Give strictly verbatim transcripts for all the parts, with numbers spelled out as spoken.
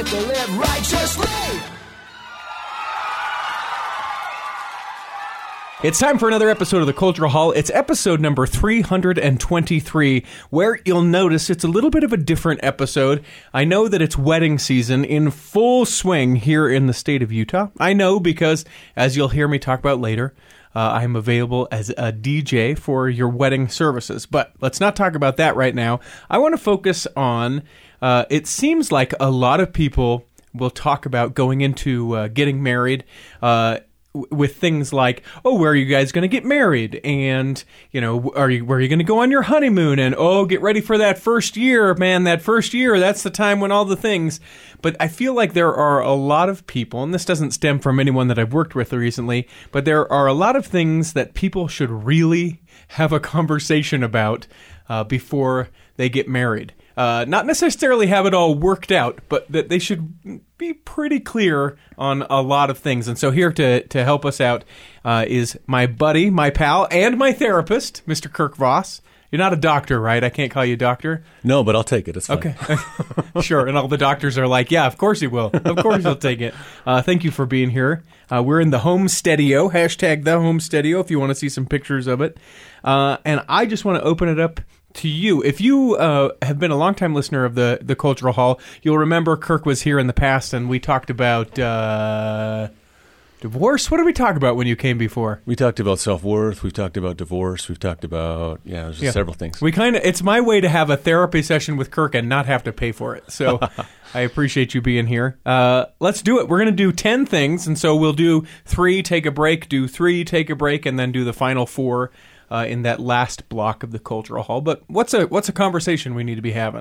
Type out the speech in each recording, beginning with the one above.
to live righteously. It's time for another episode of the Cultural Hall. It's episode number three hundred twenty-three, where you'll notice it's a little bit of a different episode. I know that it's wedding season in full swing here in the state of Utah. I know because, as you'll hear me talk about later, uh, I'm available as a D J for your wedding services. But let's not talk about that right now. I want to focus on, uh, it seems like a lot of people will talk about going into uh, getting married, uh, with things like, oh, where are you guys going to get married? And, you know, are you, where are you going to go on your honeymoon? And, oh, get ready for that first year, man, that first year, that's the time when all the things. But I feel like there are a lot of people, and this doesn't stem from anyone that I've worked with recently, but there are a lot of things that people should really have a conversation about uh, before they get married. Uh, not necessarily have it all worked out, but that they should be pretty clear on a lot of things. And so here to, to help us out uh, is my buddy, my pal, and my therapist, Mister Kirk Voss. You're not a doctor, right? I can't call you doctor? No, but I'll take it. It's fine. Okay. Sure. And all the doctors are like, yeah, of course he will. Of course he'll take it. Uh, thank you for being here. Uh, we're in the home studio, hashtag the home studio, if you want to see some pictures of it. Uh, and I just want to open it up to you. If you uh, have been a longtime listener of the, the Cultural Hall, you'll remember Kirk was here in the past, and we talked about uh, divorce. What did we talk about when you came before? We talked about self-worth. We've talked about divorce. We've talked about, yeah, there's yeah. several things. We kind of, it's my way to have a therapy session with Kirk and not have to pay for it. So I appreciate you being here. Uh, let's do it. We're going to do ten things, and so we'll do three, take a break, do three, take a break, and then do the final four Uh, in that last block of the Cultural Hall. But what's a what's a conversation we need to be having?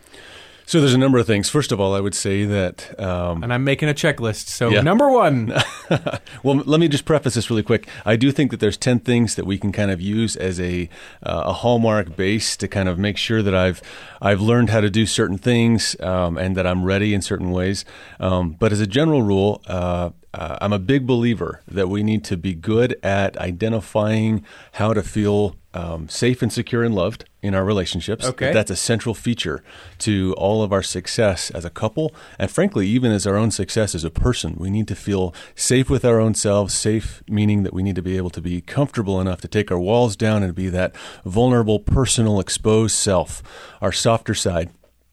So there's a number of things. First of all, I would say that... Um, and I'm making a checklist. So yeah. number one. Well, let me just preface this really quick. I do think that there's ten things that we can kind of use as a uh, a hallmark base to kind of make sure that I've I've learned how to do certain things um, and that I'm ready in certain ways. Um, but as a general rule, uh, uh, I'm a big believer that we need to be good at identifying how to feel Um, safe and secure and loved in our relationships. Okay. That's a central feature to all of our success as a couple, and frankly, even as our own success as a person. We need to feel safe with our own selves, safe meaning that we need to be able to be comfortable enough to take our walls down and be that vulnerable, personal, exposed self, our softer side.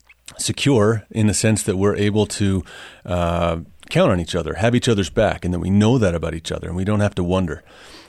Secure in the sense that we're able to uh, count on each other, have each other's back, and that we know that about each other, and we don't have to wonder.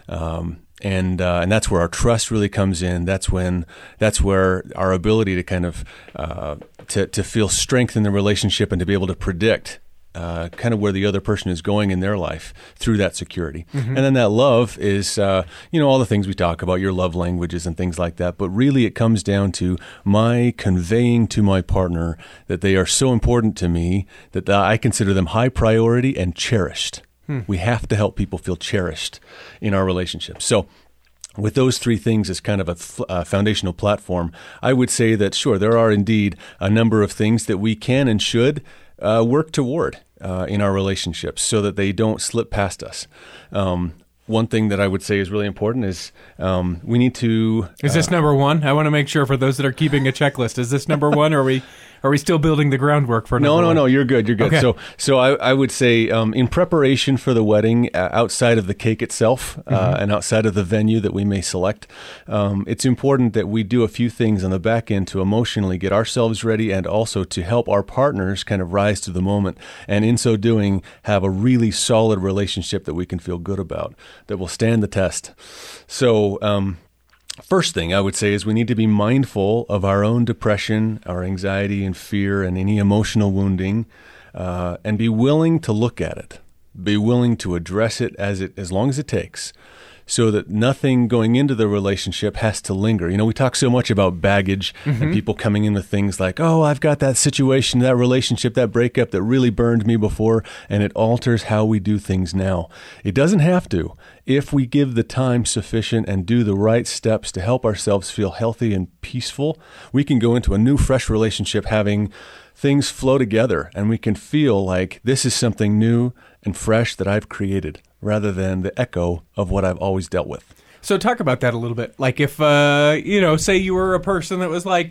Um, And uh, and that's where our trust really comes in. That's when that's where our ability to kind of uh, to to feel strength in the relationship and to be able to predict uh, kind of where the other person is going in their life through that security. Mm-hmm. And then that love is uh, you know all the things we talk about, your love languages and things like that. But really, it comes down to my conveying to my partner that they are so important to me that I consider them high priority and cherished. Hmm. We have to help people feel cherished in our relationships. So with those three things as kind of a f- uh, foundational platform, I would say that, sure, there are indeed a number of things that we can and should uh, work toward uh, in our relationships so that they don't slip past us. Um, one thing that I would say is really important is um, we need to... Is this uh, number one? I want to make sure for those that are keeping a checklist. Is this number one, or are we... Are we still building the groundwork for number No, no, one? no. You're good. You're good. Okay. So, so I, I would say, um, in preparation for the wedding, uh, outside of the cake itself, uh, mm-hmm. and outside of the venue that we may select, um, it's important that we do a few things on the back end to emotionally get ourselves ready, and also to help our partners kind of rise to the moment, and in so doing, have a really solid relationship that we can feel good about, that will stand the test. So. Um, First thing I would say is we need to be mindful of our own depression, our anxiety and fear, and any emotional wounding, uh, and be willing to look at it. Be willing to address it as it as long as it takes, so that nothing going into the relationship has to linger. You know, we talk so much about baggage, mm-hmm. and people coming in with things like, oh, I've got that situation, that relationship, that breakup that really burned me before, and it alters how we do things now. It doesn't have to. If we give the time sufficient and do the right steps to help ourselves feel healthy and peaceful, we can go into a new, fresh relationship having things flow together, and we can feel like this is something new and fresh that I've created, rather than the echo of what I've always dealt with. So talk about that a little bit. Like if, uh, you know, say you were a person that was like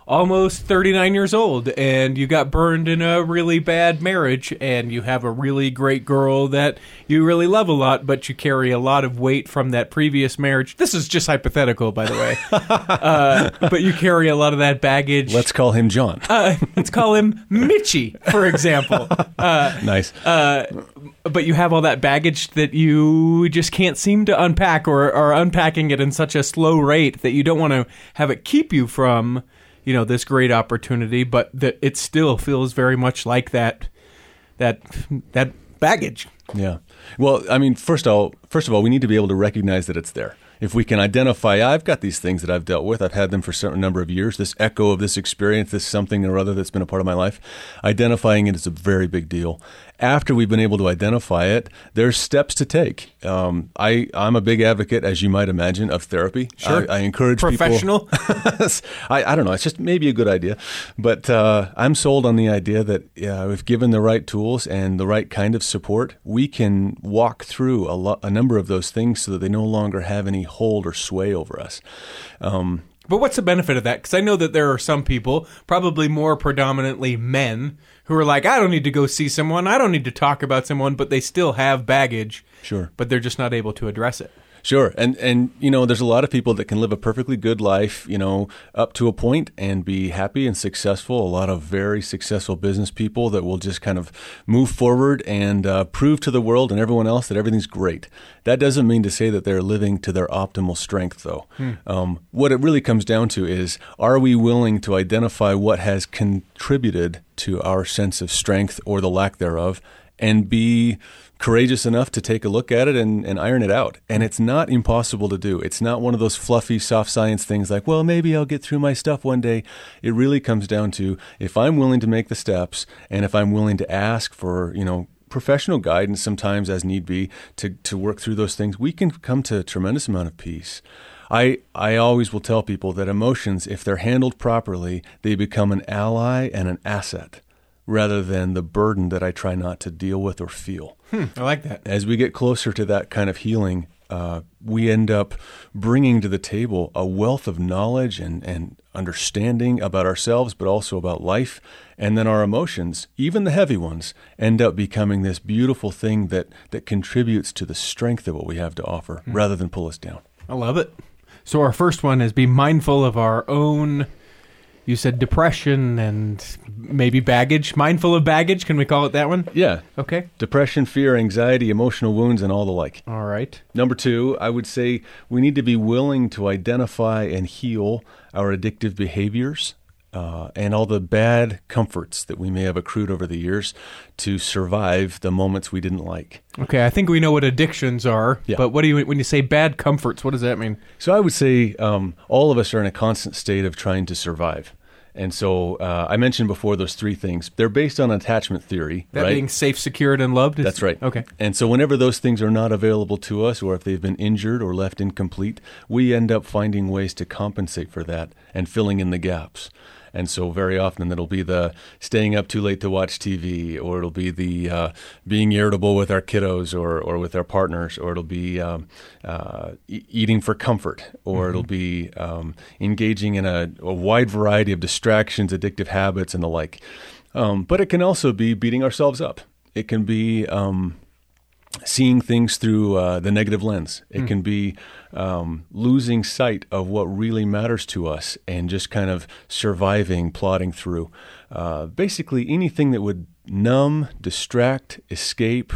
almost thirty-nine years old and you got burned in a really bad marriage and you have a really great girl that you really love a lot, but you carry a lot of weight from that previous marriage. This is just hypothetical, by the way. uh, but you carry a lot of that baggage. Let's call him John. uh, let's call him Mitchie, for example. Uh, nice. Uh, but you have all that baggage that you just can't seem to unpack, or are unpacking it in such a slow rate that you don't want to have it keep you from, you know, this great opportunity, but that it still feels very much like that, that, that baggage. Yeah. Well, I mean, first of all, first of all, we need to be able to recognize that it's there. If we can identify, I've got these things that I've dealt with, I've had them for a certain number of years, this echo of this experience, this something or other that's been a part of my life, identifying it is a very big deal. After we've been able to identify it, there's steps to take. Um, I, I'm a big advocate, as you might imagine, of therapy. Sure. I, I encourage Professional? people. I, I don't know. It's just maybe a good idea. But uh, I'm sold on the idea that uh, if given the right tools and the right kind of support, we can walk through a, lo- a number of those things so that they no longer have any hold or sway over us. Um, But what's the benefit of that? Because I know that there are some people, probably more predominantly men, who are like, I don't need to go see someone, I don't need to talk about someone, but they still have baggage. Sure. But they're just not able to address it. Sure. And, and, you know, there's a lot of people that can live a perfectly good life, you know, up to a point and be happy and successful. A lot of very successful business people that will just kind of move forward and uh, prove to the world and everyone else that everything's great. That doesn't mean to say that they're living to their optimal strength, though. Hmm. Um, what it really comes down to is, are we willing to identify what has contributed to our sense of strength or the lack thereof, and be courageous enough to take a look at it and, and iron it out. And it's not impossible to do. It's not one of those fluffy, soft science things like, well, maybe I'll get through my stuff one day. It really comes down to, if I'm willing to make the steps and if I'm willing to ask for, you know, professional guidance sometimes as need be to, to work through those things, we can come to a tremendous amount of peace. I, I always will tell people that emotions, if they're handled properly, they become an ally and an asset, rather than the burden that I try not to deal with or feel. Hmm, I like that. As we get closer to that kind of healing, uh, we end up bringing to the table a wealth of knowledge and, and understanding about ourselves, but also about life. And then our emotions, even the heavy ones, end up becoming this beautiful thing that, that contributes to the strength of what we have to offer, hmm. rather than pull us down. I love it. So our first one is be mindful of our own... You said depression and maybe baggage. Mindful of baggage. Can we call it that one? Yeah. Okay. Depression, fear, anxiety, emotional wounds, and all the like. All right. Number two, I would say we need to be willing to identify and heal our addictive behaviors uh, and all the bad comforts that we may have accrued over the years to survive the moments we didn't like. Okay, I think we know what addictions are, yeah. But what do you when you say bad comforts, what does that mean? So I would say um, all of us are in a constant state of trying to survive. And so uh, I mentioned before those three things. They're based on attachment theory, that right? being safe, secured, and loved? Is, That's right. Okay. And so whenever those things are not available to us, or if they've been injured or left incomplete, we end up finding ways to compensate for that and filling in the gaps. And so very often it'll be the staying up too late to watch T V, or it'll be the uh, being irritable with our kiddos or, or with our partners, or it'll be um, uh, e- eating for comfort, or mm-hmm. it'll be um, engaging in a, a wide variety of distractions, addictive habits, and the like. Um, but it can also be beating ourselves up. It can be um, seeing things through uh, the negative lens. It mm. can be um, losing sight of what really matters to us and just kind of surviving, plodding through. Uh, basically, anything that would numb, distract, escape,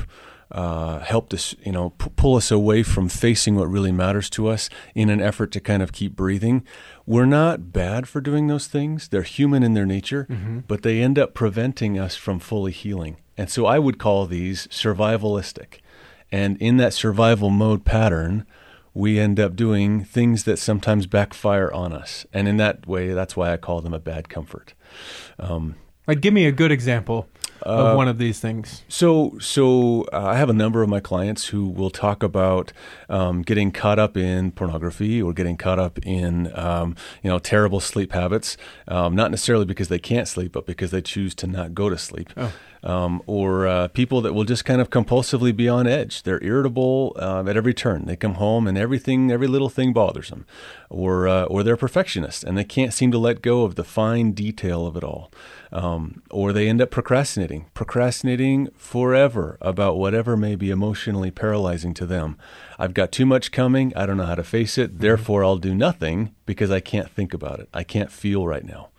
uh, help us, you know, p- pull us away from facing what really matters to us in an effort to kind of keep breathing. We're not bad for doing those things. They're human in their nature, mm-hmm. but they end up preventing us from fully healing. And so I would call these survivalistic. And in that survival mode pattern, we end up doing things that sometimes backfire on us. And in that way, that's why I call them a bad comfort. Um, like, give me a good example of uh, one of these things. So so uh, I have a number of my clients who will talk about um, getting caught up in pornography or getting caught up in um, you know terrible sleep habits, um, not necessarily because they can't sleep, but because they choose to not go to sleep. Oh. Um, or uh, people that will just kind of compulsively be on edge. They're irritable uh, at every turn. They come home and everything, every little thing bothers them. Or uh, or they're perfectionists and they can't seem to let go of the fine detail of it all. Um, or they end up procrastinating, procrastinating forever about whatever may be emotionally paralyzing to them. I've got too much coming. I don't know how to face it. Therefore, I'll do nothing because I can't think about it. I can't feel right now.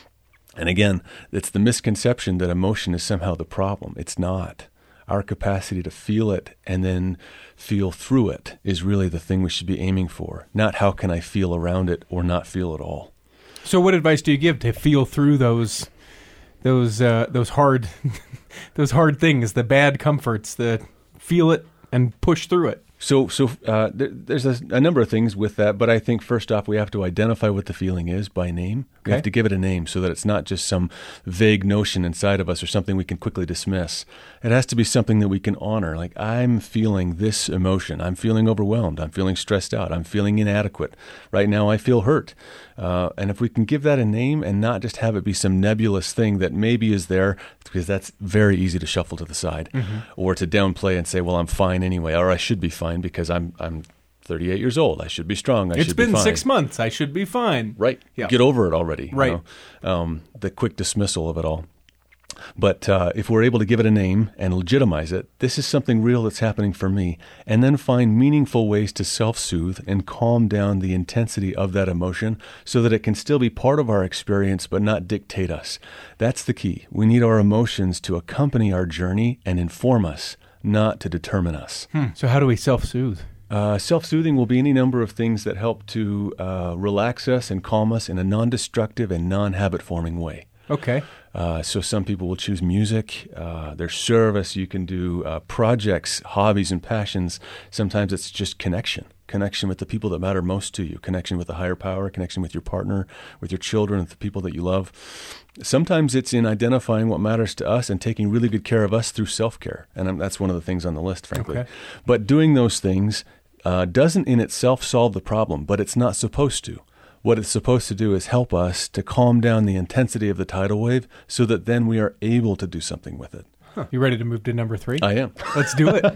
And again, it's the misconception that emotion is somehow the problem. It's not. Our capacity to feel it and then feel through it is really the thing we should be aiming for, not how can I feel around it or not feel at all. So what advice do you give to feel through those those uh, those hard those hard things, the bad comforts, the feel it and push through it? So, so uh, there, there's a, a number of things with that, but I think first off, we have to identify what the feeling is by name. We Okay. have to give it a name so that it's not just some vague notion inside of us or something we can quickly dismiss. It has to be something that we can honor. Like, I'm feeling this emotion. I'm feeling overwhelmed. I'm feeling stressed out. I'm feeling inadequate. Right now, I feel hurt. Uh, and if we can give that a name and not just have it be some nebulous thing that maybe is there, because that's very easy to shuffle to the side Mm-hmm. or to downplay and say, well, I'm fine anyway, or I should be fine because I'm I'm thirty-eight years old. I should be strong. I It's should be been fine. six months. I should be fine. Right. Yeah. Get over it already. you Right. know? Um, the quick dismissal of it all. But uh, if we're able to give it a name and legitimize it, this is something real that's happening for me, and then find meaningful ways to self-soothe and calm down the intensity of that emotion so that it can still be part of our experience but not dictate us. That's the key. We need our emotions to accompany our journey and inform us, not to determine us. Hmm. So how do we self-soothe? Uh, self-soothing will be any number of things that help to uh, relax us and calm us in a non-destructive and non-habit-forming way. Okay. Uh, so some people will choose music, uh, their service. You can do uh, projects, hobbies, and passions. Sometimes it's just connection, connection with the people that matter most to you, connection with the higher power, connection with your partner, with your children, with the people that you love. Sometimes it's in identifying what matters to us and taking really good care of us through self-care. And um, that's one of the things on the list, frankly. Okay. But doing those things uh, doesn't in itself solve the problem, but it's not supposed to. What it's supposed to do is help us to calm down the intensity of the tidal wave so that then we are able to do something with it. Huh. You ready to move to number three? I am. Let's do it.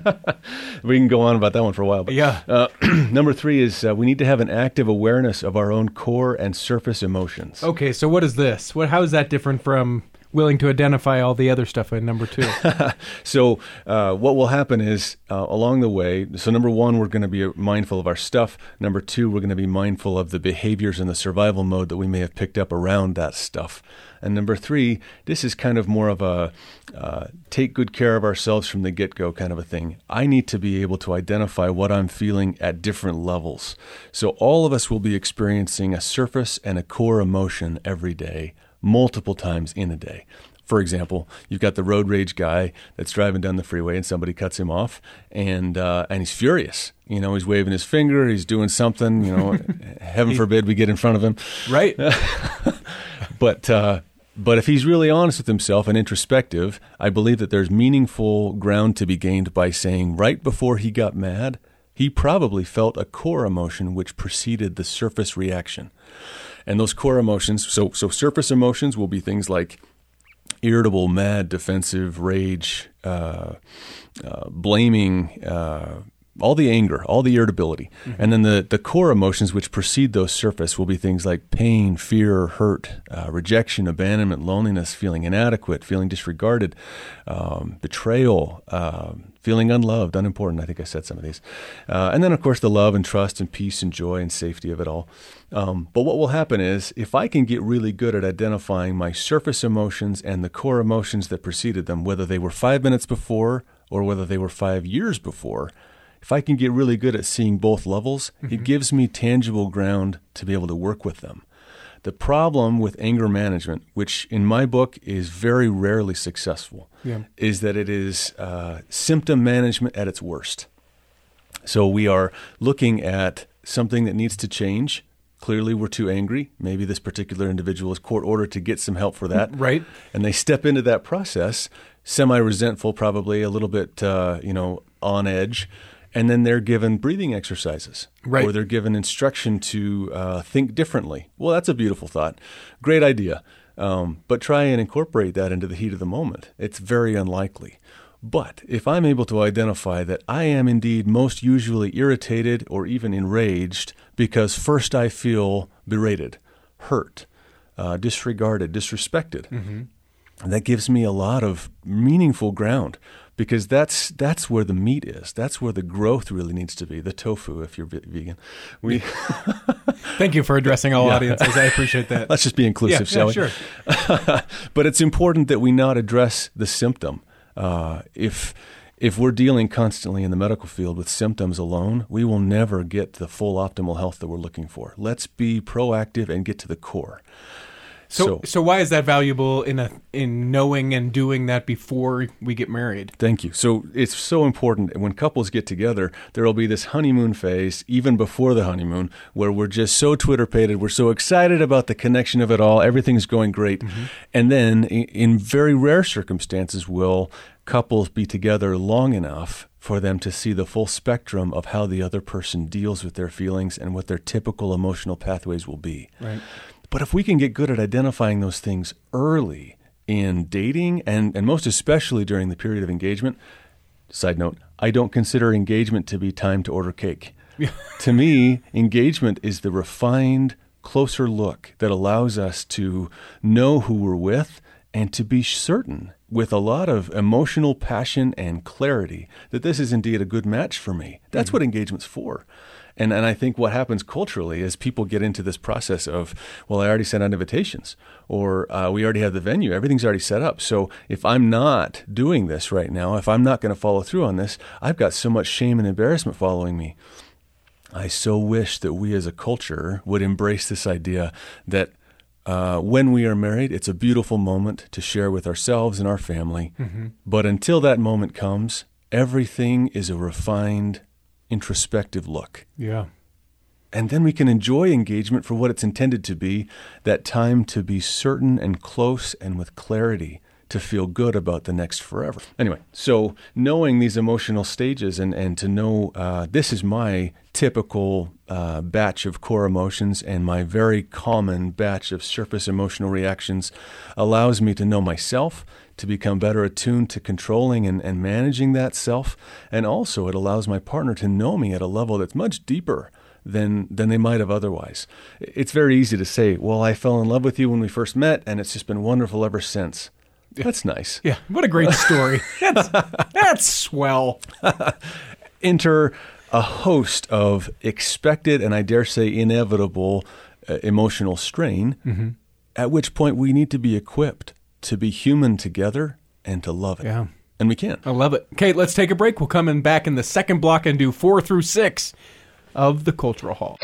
We can go on about that one for a while. But, Yeah. Uh, number three is uh, we need to have an active awareness of our own core and surface emotions. Okay, so what is this? What? How is that different from willing to identify all the other stuff in number two? So uh, what will happen is uh, along the way, so number one, we're going to be mindful of our stuff. Number two, we're going to be mindful of the behaviors and the survival mode that we may have picked up around that stuff. And number three, this is kind of more of a uh, take good care of ourselves from the get-go kind of a thing. I need to be able to identify what I'm feeling at different levels. So all of us will be experiencing a surface and a core emotion every day, multiple times in a day. For example, you've got the road rage guy that's driving down the freeway and somebody cuts him off and uh, and he's furious. You know, he's waving his finger, he's doing something, you know, heaven forbid we get in front of him. Right. But uh, but if he's really honest with himself and introspective, I believe that there's meaningful ground to be gained by saying right before he got mad, he probably felt a core emotion which preceded the surface reaction. And those core emotions, so so surface emotions will be things like irritable, mad, defensive, rage, uh, uh, blaming, uh, all the anger, all the irritability. Mm-hmm. And then the, the core emotions which precede those surface will be things like pain, fear, hurt, uh, rejection, abandonment, loneliness, feeling inadequate, feeling disregarded, um, betrayal, uh, feeling unloved, unimportant. I think I said some of these. Uh, and then, of course, the love and trust and peace and joy and safety of it all. Um, but what will happen is if I can get really good at identifying my surface emotions and the core emotions that preceded them, whether they were five minutes before or whether they were five years before, if I can get really good at seeing both levels, mm-hmm. it gives me tangible ground to be able to work with them. The problem with anger management, which in my book is very rarely successful, Yeah. is that it is uh, symptom management at its worst. So we are looking at something that needs to change. Clearly, we're too angry. Maybe this particular individual is court ordered to get some help for that. Right. And they step into that process, semi-resentful, probably a little bit, uh, you know, on edge. And then they're given breathing exercises, right. or they're given instruction to uh, think differently. Well, that's a beautiful thought. Great idea. Um, but try and incorporate that into the heat of the moment. It's very unlikely. But if I'm able to identify that I am indeed most usually irritated or even enraged because first I feel berated, hurt, uh, disregarded, disrespected, mm-hmm. that gives me a lot of meaningful ground, because that's that's where the meat is. That's where the growth really needs to be, the tofu, if you're vegan. We Thank you for addressing all yeah. audiences. I appreciate that. Let's just be inclusive, yeah, shall yeah, we? Sure. But it's important that we not address the symptom. Uh, if if we're dealing constantly in the medical field with symptoms alone, we will never get the full optimal health that we're looking for. Let's be proactive and get to the core. So, So, so why is that valuable in a in knowing and doing that before we get married? Thank you. So it's so important. When couples get together, there will be this honeymoon phase, even before the honeymoon, where we're just so Twitter-pated, we're so excited about the connection of it all, everything's going great. Mm-hmm. And then in, in very rare circumstances will couples be together long enough for them to see the full spectrum of how the other person deals with their feelings and what their typical emotional pathways will be. Right. But if we can get good at identifying those things early in dating, and, and most especially during the period of engagement, side note, I don't consider engagement to be time to order cake. To me, engagement is the refined, closer look that allows us to know who we're with and to be certain with a lot of emotional passion and clarity that this is indeed a good match for me. That's mm-hmm. what engagement's for. And and I think what happens culturally is people get into this process of, well, I already sent out invitations, or uh, we already have the venue. Everything's already set up. So if I'm not doing this right now, if I'm not going to follow through on this, I've got so much shame and embarrassment following me. I so wish that we as a culture would embrace this idea that uh, when we are married, it's a beautiful moment to share with ourselves and our family. Mm-hmm. But until that moment comes, everything is a refined, introspective look. Yeah. And then we can enjoy engagement for what it's intended to be, that time to be certain and close and with clarity to feel good about the next forever. Anyway, so knowing these emotional stages and, and to know uh, this is my typical uh, batch of core emotions and my very common batch of surface emotional reactions allows me to know myself, to become better attuned to controlling and, and managing that self. And also it allows my partner to know me at a level that's much deeper than than they might have otherwise. It's very easy to say, well, I fell in love with you when we first met, and it's just been wonderful ever since. Yeah. That's nice. Yeah, what a great story. That's, that's swell. Enter a host of expected and I dare say inevitable uh, emotional strain, mm-hmm. at which point we need to be equipped to be human together and to love it. Yeah. And we can. I love it. Okay, let's take a break. We'll come in back in the second block and do four through six of the Cultural Hall.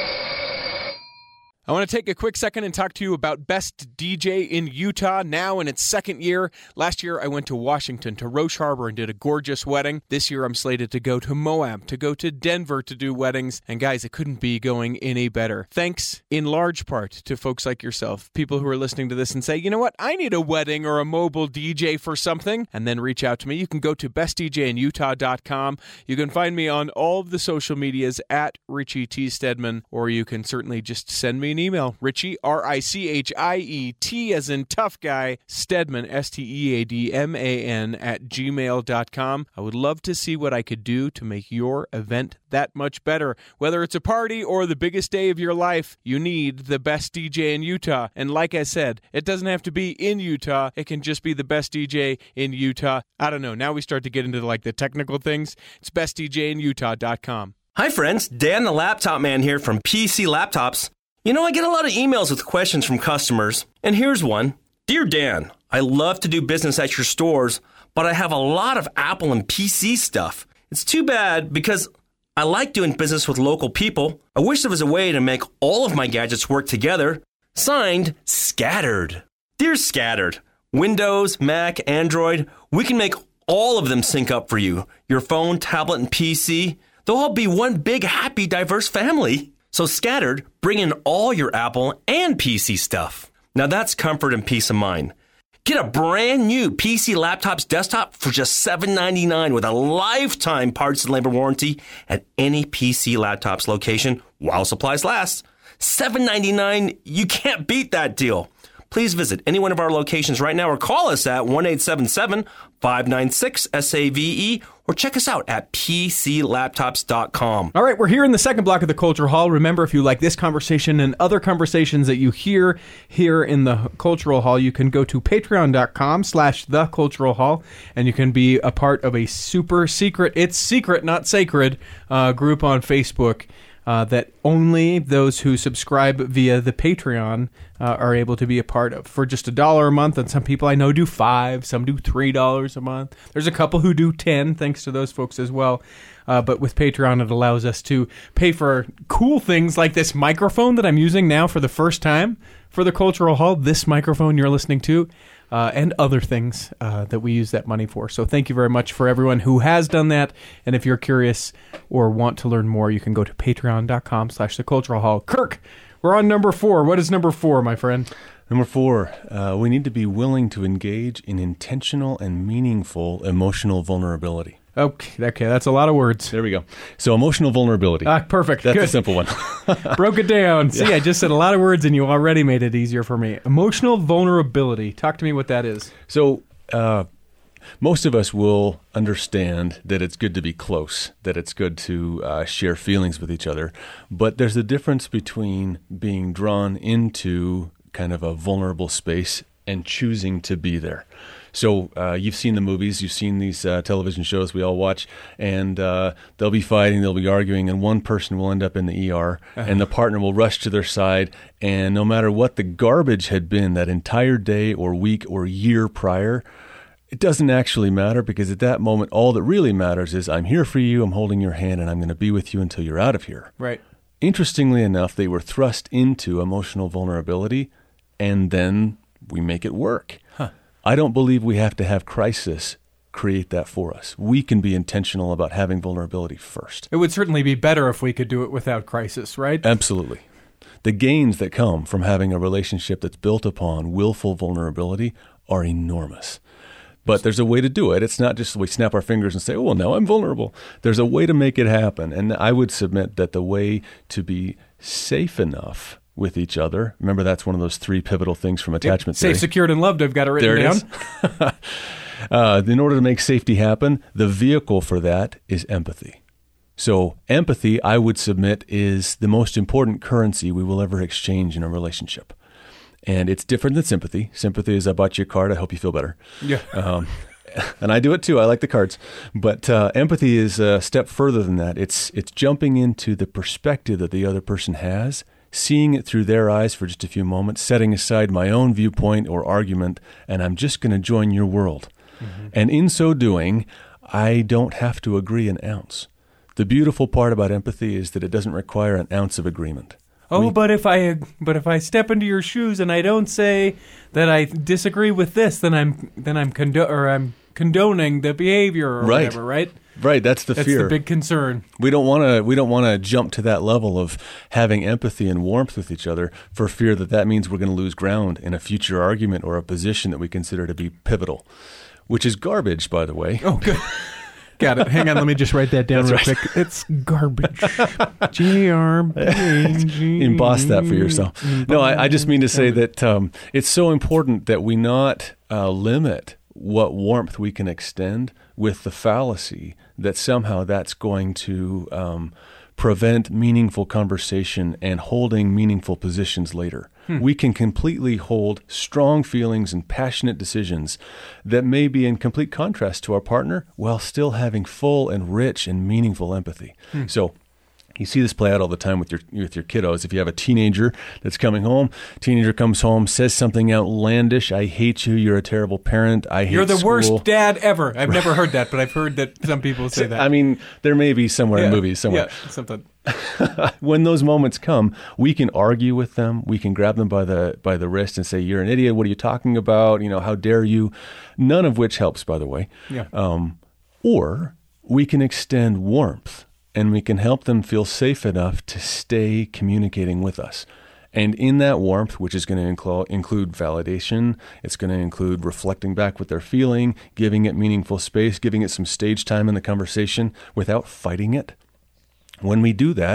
I want to take a quick second and talk to you about Best D J in Utah, now in its second year. Last year, I went to Washington, to Roche Harbor, and did a gorgeous wedding. This year, I'm slated to go to Moab, to go to Denver to do weddings. And guys, it couldn't be going any better. Thanks, in large part, to folks like yourself, people who are listening to this and say, you know what, I need a wedding or a mobile D J for something, and then reach out to me. You can go to best d j in utah dot com. You can find me on all of the social medias at Richie T. Stedman, or you can certainly just send me an email, Richie, R I C H I E T as in tough guy, Stedman, S T E A D M A N at gmail dot com. I would love to see what I could do to make your event that much better. Whether it's a party or the biggest day of your life, you need the best D J in Utah. And like I said, it doesn't have to be in Utah. It can just be the best D J in Utah. I don't know. Now we start to get into like the technical things. It's best d j in utah dot com. Hi friends, Dan the Laptop Man here from P C Laptops. You know, I get a lot of emails with questions from customers, and here's one. Dear Dan, I love to do business at your stores, but I have a lot of Apple and P C stuff. It's too bad because I like doing business with local people. I wish there was a way to make all of my gadgets work together. Signed, Scattered. Dear Scattered, Windows, Mac, Android, we can make all of them sync up for you. Your phone, tablet, and P C, they'll all be one big, happy, diverse family. So Scattered, bring in all your Apple and P C stuff. Now that's comfort and peace of mind. Get a brand new P C Laptops desktop for just seven ninety-nine with a lifetime parts and labor warranty at any P C Laptops location while supplies last. seven ninety-nine, you can't beat that deal. Please visit any one of our locations right now or call us at one eight seven seven, five nine six, S A V E or check us out at P C laptops dot com. All right, we're here in the second block of the Cultural Hall. Remember, if you like this conversation and other conversations that you hear here in the Cultural Hall, you can go to patreon.com slash the Cultural Hall, and you can be a part of a super secret, it's secret, not sacred, uh, group on Facebook. Uh, that only those who subscribe via the Patreon uh, are able to be a part of. For just a dollar a month, and some people I know do five, some do three dollars a month. There's a couple who do ten, thanks to those folks as well. Uh, but with Patreon, it allows us to pay for cool things like this microphone that I'm using now for the first time for the Cultural Hall, this microphone you're listening to, uh, and other things uh, that we use that money for. So thank you very much for everyone who has done that. And if you're curious or want to learn more, you can go to patreon.com slash the Cultural Hall. Kirk, we're on number four. What is number four, my friend? Number four, uh, we need to be willing to engage in intentional and meaningful emotional vulnerability. Okay, okay, that's a lot of words. There we go. So emotional vulnerability. Ah, perfect. That's Good. a simple one. Broke it down. See, I just said a lot of words and you already made it easier for me. Emotional vulnerability. Talk to me what that is. So uh, most of us will understand that it's good to be close, that it's good to uh, share feelings with each other. But there's a difference between being drawn into kind of a vulnerable space and choosing to be there. So uh, you've seen the movies, you've seen these uh, television shows we all watch, and uh, they'll be fighting, they'll be arguing, and one person will end up in the E R, uh-huh. and the partner will rush to their side, and no matter what the garbage had been that entire day or week or year prior, it doesn't actually matter, because at that moment, all that really matters is I'm here for you, I'm holding your hand, and I'm going to be with you until you're out of here. Right. Interestingly enough, they were thrust into emotional vulnerability, and then we make it work. Huh. I don't believe we have to have crisis create that for us. We can be intentional about having vulnerability first. It would certainly be better if we could do it without crisis, right? Absolutely. The gains that come from having a relationship that's built upon willful vulnerability are enormous. But there's a way to do it. It's not just we snap our fingers and say, oh, well, now I'm vulnerable. There's a way to make it happen. And I would submit that the way to be safe enough with each other. Remember, that's one of those three pivotal things from attachment theory. Safe, secured, and loved. I've got it written there down. It is. uh, in order to make safety happen, the vehicle for that is empathy. So empathy, I would submit, is the most important currency we will ever exchange in a relationship. And it's different than sympathy. Sympathy is, I bought you a card, I hope you feel better. Yeah. Um, and I do it too. I like the cards. But uh, empathy is a step further than that. It's it's jumping into the perspective that the other person has, seeing it through their eyes for just a few moments, setting aside my own viewpoint or argument, and I'm just going to join your world. Mm-hmm. And in so doing, I don't have to agree an ounce. The beautiful part about empathy is that it doesn't require an ounce of agreement. Oh, we, but if I but if I step into your shoes and I don't say that I disagree with this, then I'm then I'm condo- or I'm condoning the behavior or right. whatever, right? Right, that's the that's fear. That's the big concern. We don't want to. We don't want to jump to that level of having empathy and warmth with each other for fear that that means we're going to lose ground in a future argument or a position that we consider to be pivotal, which is garbage, by the way. Oh, good. Got it. Hang on, let me just write that down That's real right. quick. It's garbage. G R B G. Emboss that for yourself. No, I, I just mean to say that um, it's so important that we not uh, limit what warmth we can extend with the fallacy that somehow that's going to um, prevent meaningful conversation and holding meaningful positions later. Hmm. We can completely hold strong feelings and passionate decisions that may be in complete contrast to our partner while still having full and rich and meaningful empathy. Hmm. So you see this play out all the time with your with your kiddos. If you have a teenager that's coming home, teenager comes home, says something outlandish, I hate you, you're a terrible parent, I hate You're the school. worst dad ever. I've never heard that, but I've heard that some people say that. I mean, there may be somewhere yeah, in movies somewhere. Yeah, something. When those moments come, we can argue with them. We can grab them by the by the wrist and say, you're an idiot, what are you talking about? You know, how dare you? None of which helps, by the way. Yeah. Um, or we can extend warmth. And we can help them feel safe enough to stay communicating with us. And in that warmth, which is going to inclu- include validation, it's going to include reflecting back what they're feeling, giving it meaningful space, giving it some stage time in the conversation without fighting it. When we do that,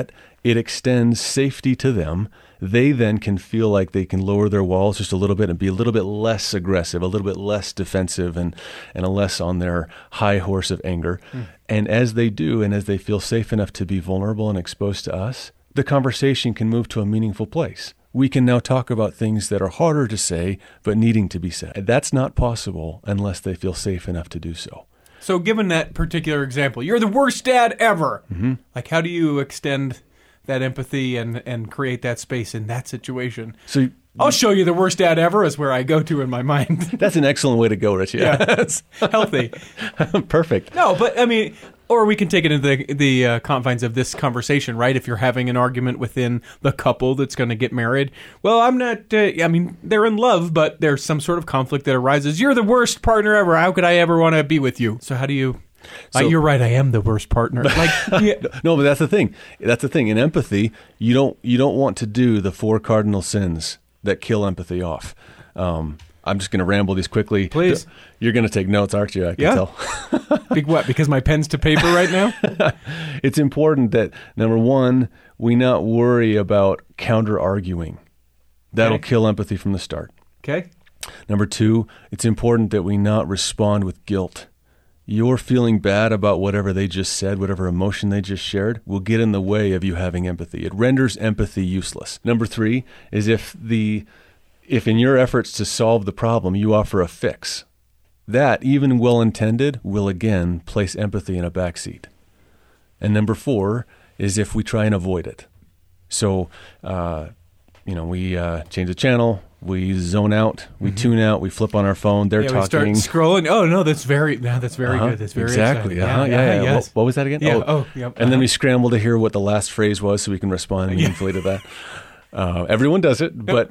It extends safety to them. They then can feel like they can lower their walls just a little bit and be a little bit less aggressive, a little bit less defensive, and, and a less on their high horse of anger. Mm. And as they do, and as they feel safe enough to be vulnerable and exposed to us, the conversation can move to a meaningful place. We can now talk about things that are harder to say, but needing to be said. That's not possible unless they feel safe enough to do so. So given that particular example, you're the worst dad ever. Mm-hmm. Like, how do you extend that empathy and, and create that space in that situation? So I'll show you the worst dad ever is where I go to in my mind. That's an excellent way to go, Rich. Yeah, yeah. It's healthy. Perfect. No, but I mean, or we can take it into the, the uh, confines of this conversation, right? If you're having an argument within the couple that's going to get married, well, I'm not, uh, I mean, they're in love, but there's some sort of conflict that arises. You're the worst partner ever. How could I ever want to be with you? So how do you... So, uh, you're right. I am the worst partner. Like, yeah. No, but that's the thing. That's the thing. In empathy, you don't you don't want to do the four cardinal sins that kill empathy off. Um, I'm just going to ramble these quickly. Please. You're going to take notes, aren't you? I can yeah. tell. Big what? Because my pen's to paper right now? It's important that, number one, we not worry about counter-arguing. That'll Okay. kill empathy from the start. Okay. Number two, it's important that we not respond with guilt. Your feeling bad about whatever they just said, whatever emotion they just shared, will get in the way of you having empathy. It renders empathy useless. Number three is if the if in your efforts to solve the problem, you offer a fix, that, even well-intended, will again place empathy in a backseat. And number four is if we try and avoid it. So, uh, you know, we uh, change the channel, we zone out, we mm-hmm. tune out, we flip on our phone, they're yeah, talking. We start scrolling. Oh, no, that's very, no, that's very uh-huh. good. That's very exactly. exciting. Uh-huh. Yeah, yeah. yeah. Yes. What, what was that again? Yeah. Oh, oh yep. And then uh-huh. we scramble to hear what the last phrase was so we can respond meaningfully to that. Uh, everyone does it, but...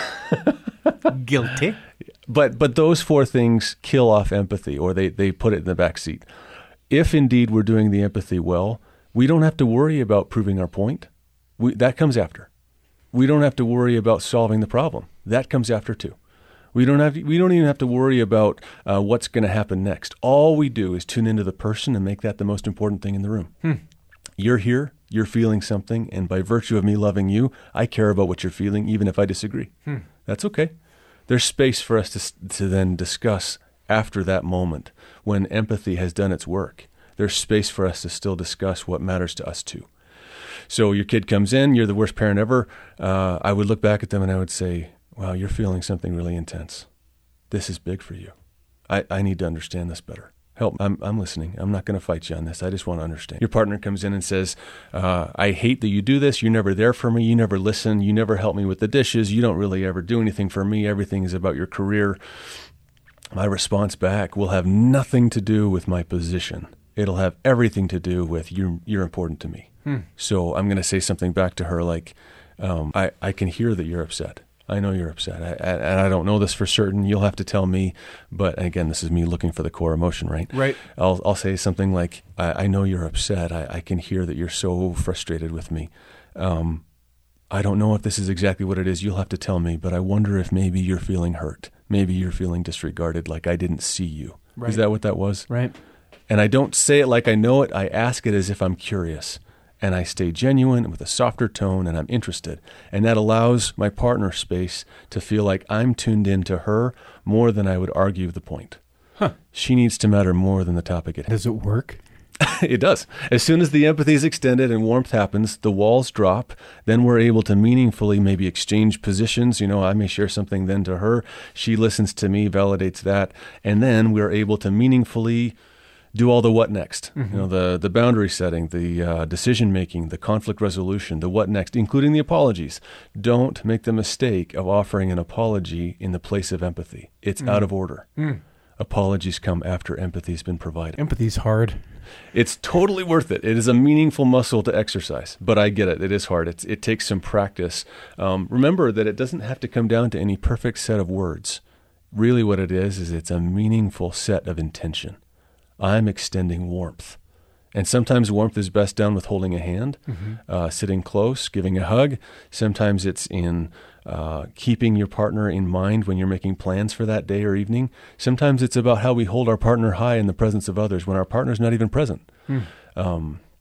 Guilty. But but those four things kill off empathy, or they, they put it in the back seat. If indeed we're doing the empathy well, we don't have to worry about proving our point. We, that comes after. We don't have to worry about solving the problem. That comes after too. We don't have to, we don't even have to worry about uh, what's going to happen next. All we do is tune into the person and make that the most important thing in the room. Hmm. You're here, you're feeling something, and by virtue of me loving you, I care about what you're feeling, even if I disagree. Hmm. That's okay. There's space for us to to then discuss after that moment when empathy has done its work. There's space for us to still discuss what matters to us too. So your kid comes in, you're the worst parent ever. Uh, I would look back at them and I would say, wow, you're feeling something really intense. This is big for you. I, I need to understand this better. Help, I'm I'm listening. I'm not going to fight you on this. I just want to understand. Your partner comes in and says, uh, I hate that you do this. You're never there for me. You never listen. You never help me with the dishes. You don't really ever do anything for me. Everything is about your career. My response back will have nothing to do with my position. It'll have everything to do with you're, you're important to me. Hmm. So I'm going to say something back to her like, um, I, I can hear that you're upset. I know you're upset, I, I, and I don't know this for certain. You'll have to tell me. But again, this is me looking for the core emotion, right? Right. I'll I'll say something like, I, I know you're upset. I, I can hear that you're so frustrated with me. Um, I don't know if this is exactly what it is. You'll have to tell me. But I wonder if maybe you're feeling hurt. Maybe you're feeling disregarded, like I didn't see you. Right. Is that what that was? Right. And I don't say it like I know it. I ask it as if I'm curious. And I stay genuine with a softer tone, and I'm interested. And that allows my partner space to feel like I'm tuned in to her more than I would argue the point. Huh. She needs to matter more than the topic at hand. Does it work? It does. As soon as the empathy is extended and warmth happens, the walls drop. Then we're able to meaningfully maybe exchange positions. You know, I may share something then to her. She listens to me, validates that. And then we're able to meaningfully do all the what next, mm-hmm. you know, the, the boundary setting, the uh, decision making, the conflict resolution, the what next, including the apologies. Don't make the mistake of offering an apology in the place of empathy. It's mm. out of order. Mm. Apologies come after empathy's been provided. Empathy's hard. It's totally worth it. It is a meaningful muscle to exercise, but I get it. It is hard. It's, it takes some practice. Um, remember that it doesn't have to come down to any perfect set of words. Really what it is, is it's a meaningful set of intention. I'm extending warmth. And sometimes warmth is best done with holding a hand, mm-hmm. uh, sitting close, giving a hug. Sometimes it's in uh, keeping your partner in mind when you're making plans for that day or evening. Sometimes it's about how we hold our partner high in the presence of others when our partner's not even present. Mm. Um,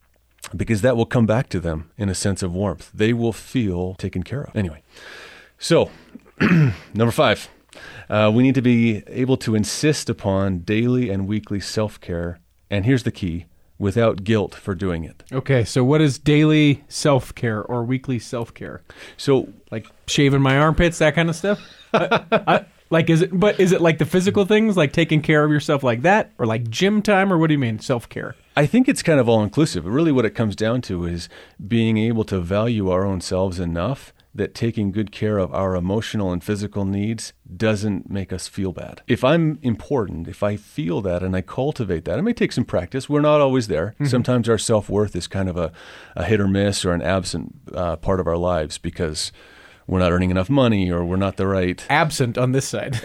because that will come back to them in a sense of warmth. They will feel taken care of. Anyway, so number five, uh, we need to be able to insist upon daily and weekly self-care. And here's the key, without guilt for doing it. Okay, so what is daily self-care or weekly self-care? So, Like shaving my armpits, that kind of stuff? I, I, like, is it, but is it like the physical things, like taking care of yourself like that? Or like gym time, or what do you mean, self-care? I think it's kind of all-inclusive. Really what it comes down to is being able to value our own selves enough that taking good care of our emotional and physical needs doesn't make us feel bad. If I'm important, if I feel that and I cultivate that, it may take some practice. We're not always there. Mm-hmm. Sometimes our self-worth is kind of a, a hit or miss or an absent uh, part of our lives because we're not earning enough money or we're not the right... Absent on this side.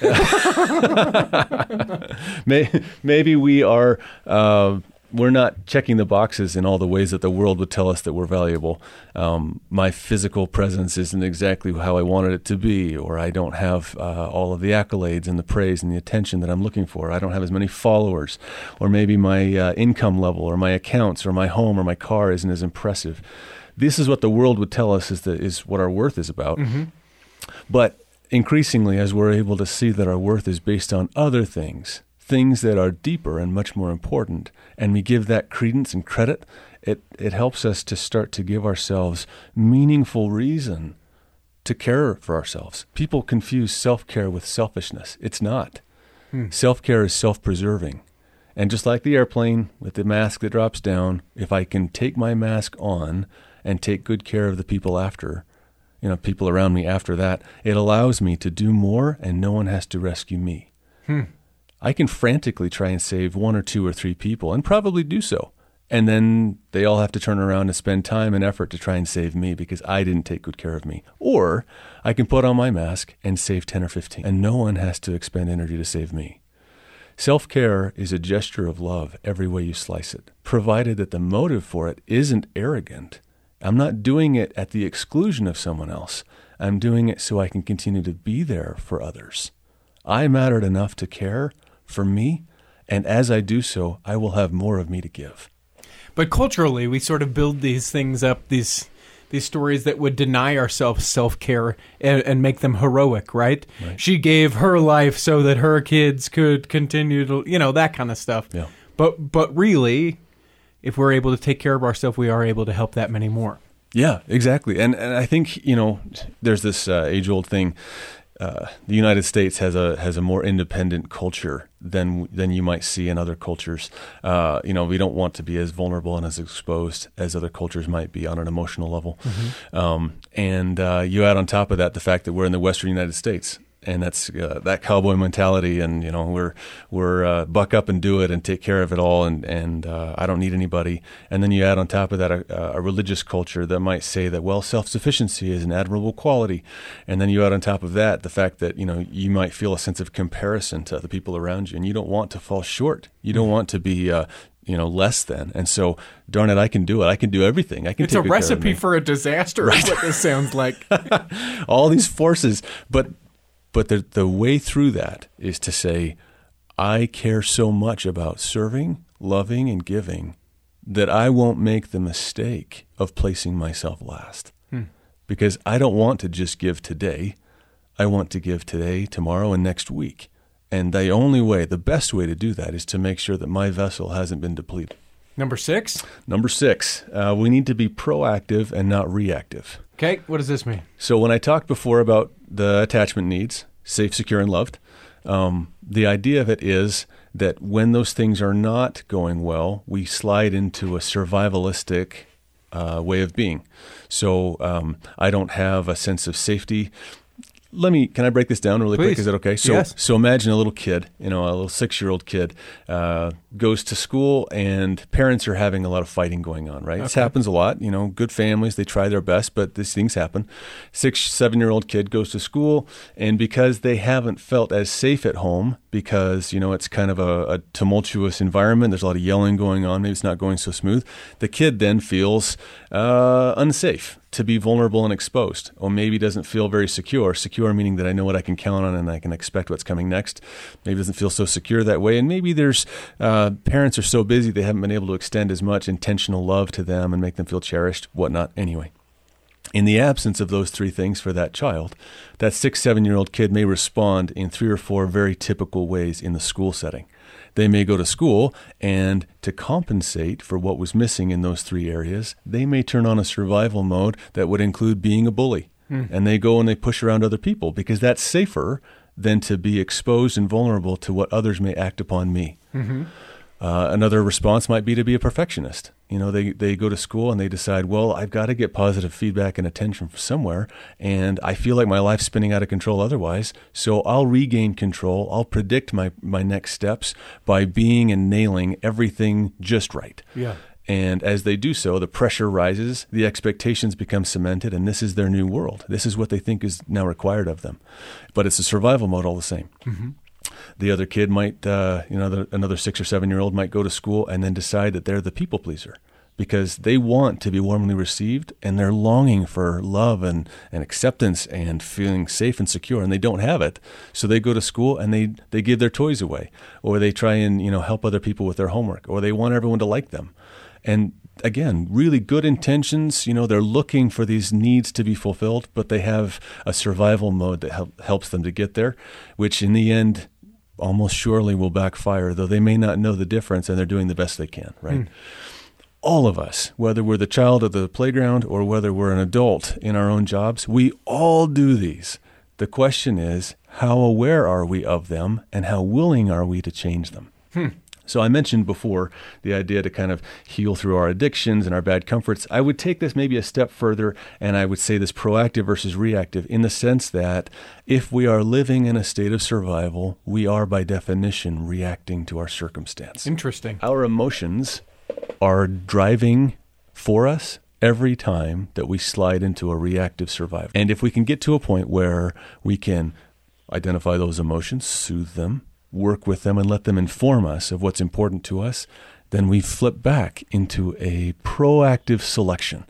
Maybe we are... Uh, We're not checking the boxes in all the ways that the world would tell us that we're valuable. Um, my physical presence isn't exactly how I wanted it to be, or I don't have uh, all of the accolades and the praise and the attention that I'm looking for. I don't have as many followers, or maybe my uh, income level or my accounts or my home or my car isn't as impressive. This is what the world would tell us is, the, is what our worth is about. Mm-hmm. But increasingly, as we're able to see that our worth is based on other things, things that are deeper and much more important, and we give that credence and credit, it, it helps us to start to give ourselves meaningful reason to care for ourselves. People confuse self-care with selfishness. It's not. Hmm. Self-care is self-preserving. And just like the airplane with the mask that drops down, if I can take my mask on and take good care of the people after, you know, people around me after that, it allows me to do more and no one has to rescue me. Hmm. I can frantically try and save one or two or three people and probably do so. And then they all have to turn around and spend time and effort to try and save me because I didn't take good care of me. Or I can put on my mask and save ten or fifteen, and no one has to expend energy to save me. Self-care is a gesture of love every way you slice it, provided that the motive for it isn't arrogant. I'm not doing it at the exclusion of someone else. I'm doing it so I can continue to be there for others. I mattered enough to care for me, and as I do so, I will have more of me to give. But culturally, we sort of build these things up, these these stories that would deny ourselves self-care and, and make them heroic, right? right? She gave her life so that her kids could continue to, you know, that kind of stuff. Yeah. But but really, if we're able to take care of ourselves, we are able to help that many more. Yeah, exactly. And and I think, you know, there's this uh, age-old thing. Uh, the United States has a has a more independent culture than than you might see in other cultures. Uh, you know, we don't want to be as vulnerable and as exposed as other cultures might be on an emotional level. Mm-hmm. Um, and uh, you add on top of that the fact that we're in the Western United States. And that's uh, that cowboy mentality, and you know we're we're uh, buck up and do it and take care of it all, and and uh, I don't need anybody. And then you add on top of that a, a religious culture that might say that well self-sufficiency is an admirable quality, and then you add on top of that the fact that you know you might feel a sense of comparison to the people around you, and you don't want to fall short. You don't want to be uh, you know less than, and so darn it, I can do it. I can do everything. I can. It's take a good care of recipe me. for a disaster. Right. Is what this sounds like. All these forces, but. But the the way through that is to say, I care so much about serving, loving, and giving that I won't make the mistake of placing myself last. Hmm. Because I don't want to just give today. I want to give today, tomorrow, and next week. And the only way, the best way to do that is to make sure that my vessel hasn't been depleted. Number six? Number six, uh, we need to be proactive and not reactive. Okay, what does this mean? So when I talked before about the attachment needs, safe, secure, and loved, um, the idea of it is that when those things are not going well, we slide into a survivalistic uh, way of being. So um, I don't have a sense of safety. Let me, can I break this down really Please. quick? Is that okay? So, yes. so imagine a little kid, you know, a little six-year-old kid uh, goes to school and parents are having a lot of fighting going on, right? Okay. This happens a lot, you know, good families, they try their best, but these things happen. Six, seven-year-old kid goes to school, and because they haven't felt as safe at home, because, you know, it's kind of a, a tumultuous environment. There's a lot of yelling going on. Maybe it's not going so smooth. The kid then feels uh, unsafe to be vulnerable and exposed, or maybe doesn't feel very secure. Secure meaning that I know what I can count on and I can expect what's coming next. Maybe doesn't feel so secure that way. And maybe there's uh, parents are so busy they haven't been able to extend as much intentional love to them and make them feel cherished, whatnot. Anyway, in the absence of those three things for that child, that six, seven-year-old kid may respond in three or four very typical ways in the school setting. They may go to school, and to compensate for what was missing in those three areas, they may turn on a survival mode that would include being a bully. Mm. And they go and they push around other people because that's safer than to be exposed and vulnerable to what others may act upon me. Mm-hmm. Uh, another response might be to be a perfectionist. You know, they, they go to school and they decide, well, I've got to get positive feedback and attention from somewhere, and I feel like my life's spinning out of control otherwise, so I'll regain control. I'll predict my, my next steps by being and nailing everything just right. Yeah. And as they do so, the pressure rises, the expectations become cemented, and this is their new world. This is what they think is now required of them. But it's a survival mode all the same. Mm-hmm. The other kid might, uh, you know, the, another six or seven-year-old might go to school and then decide that they're the people pleaser because they want to be warmly received and they're longing for love and, and acceptance and feeling safe and secure, and they don't have it. So they go to school and they, they give their toys away, or they try and, you know, help other people with their homework, or they want everyone to like them. And again, really good intentions, you know, they're looking for these needs to be fulfilled, but they have a survival mode that help, helps them to get there, which in the end almost surely will backfire, though they may not know the difference and they're doing the best they can, right? Mm. All of us, whether we're the child of the playground or whether we're an adult in our own jobs, we all do these. The question is, how aware are we of them and how willing are we to change them? Hmm. So I mentioned before the idea to kind of heal through our addictions and our bad comforts. I would take this maybe a step further, and I would say this proactive versus reactive in the sense that if we are living in a state of survival, we are by definition reacting to our circumstance. Interesting. Our emotions are driving for us every time that we slide into a reactive survival. And if we can get to a point where we can identify those emotions, soothe them, work with them, and let them inform us of what's important to us, then we flip back into a proactive selection.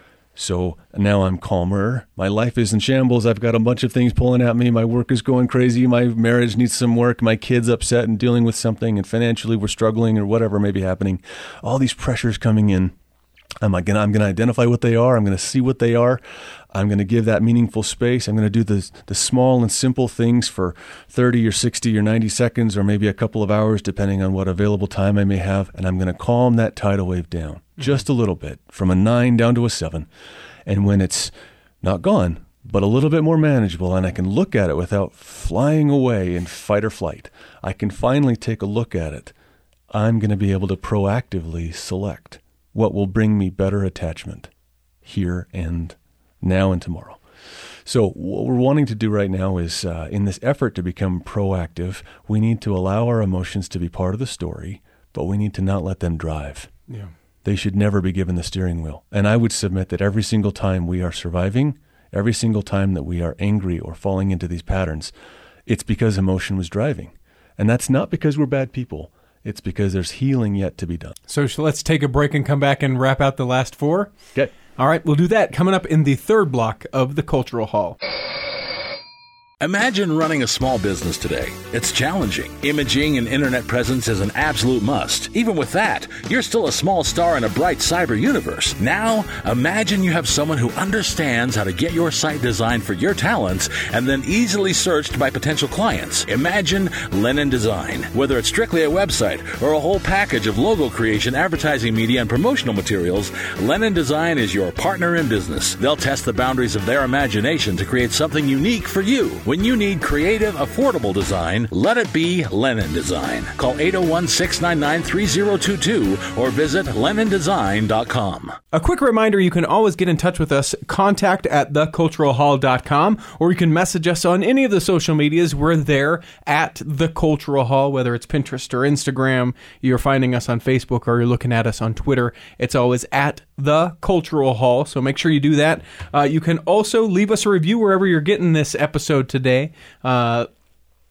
So now I'm calmer. My life is in shambles. I've got a bunch of things pulling at me. My work is going crazy. My marriage needs some work. My kid's upset and dealing with something, and financially we're struggling, or whatever may be happening. All these pressures coming in. I'm going to I'm going to identify what they are. I'm going to see what they are. I'm going to give that meaningful space. I'm going to do the the small and simple things for thirty or sixty or ninety seconds, or maybe a couple of hours, depending on what available time I may have. And I'm going to calm that tidal wave down just a little bit, from a nine down to a seven. And when it's not gone, but a little bit more manageable, and I can look at it without flying away in fight or flight, I can finally take a look at it. I'm going to be able to proactively select what will bring me better attachment here and now and tomorrow. So what we're wanting to do right now is, uh, in this effort to become proactive, we need to allow our emotions to be part of the story, but we need to not let them drive. Yeah. They should never be given the steering wheel. And I would submit that every single time we are surviving, every single time that we are angry or falling into these patterns, it's because emotion was driving. And that's not because we're bad people. It's because there's healing yet to be done. So let's take a break and come back and wrap out the last four. Okay. All right, we'll do that coming up in the third block of the Cultural Hall. Imagine running a small business today. It's challenging. Imaging and internet presence is an absolute must. Even with that, you're still a small star in a bright cyber universe. Now, imagine you have someone who understands how to get your site designed for your talents and then easily searched by potential clients. Imagine Lennon Design. Whether it's strictly a website or a whole package of logo creation, advertising media, and promotional materials, Lennon Design is your partner in business. They'll test the boundaries of their imagination to create something unique for you. When you need creative, affordable design, let it be Lennon Design. Call eight oh one, six nine nine, three oh two two or visit lennon design dot com. A quick reminder, you can always get in touch with us, contact at the cultural hall dot com, or you can message us on any of the social medias. We're there at The Cultural Hall, whether it's Pinterest or Instagram, you're finding us on Facebook, or you're looking at us on Twitter. It's always at The Cultural Hall, so make sure you do that. Uh, you can also leave us a review wherever you're getting this episode today. Uh,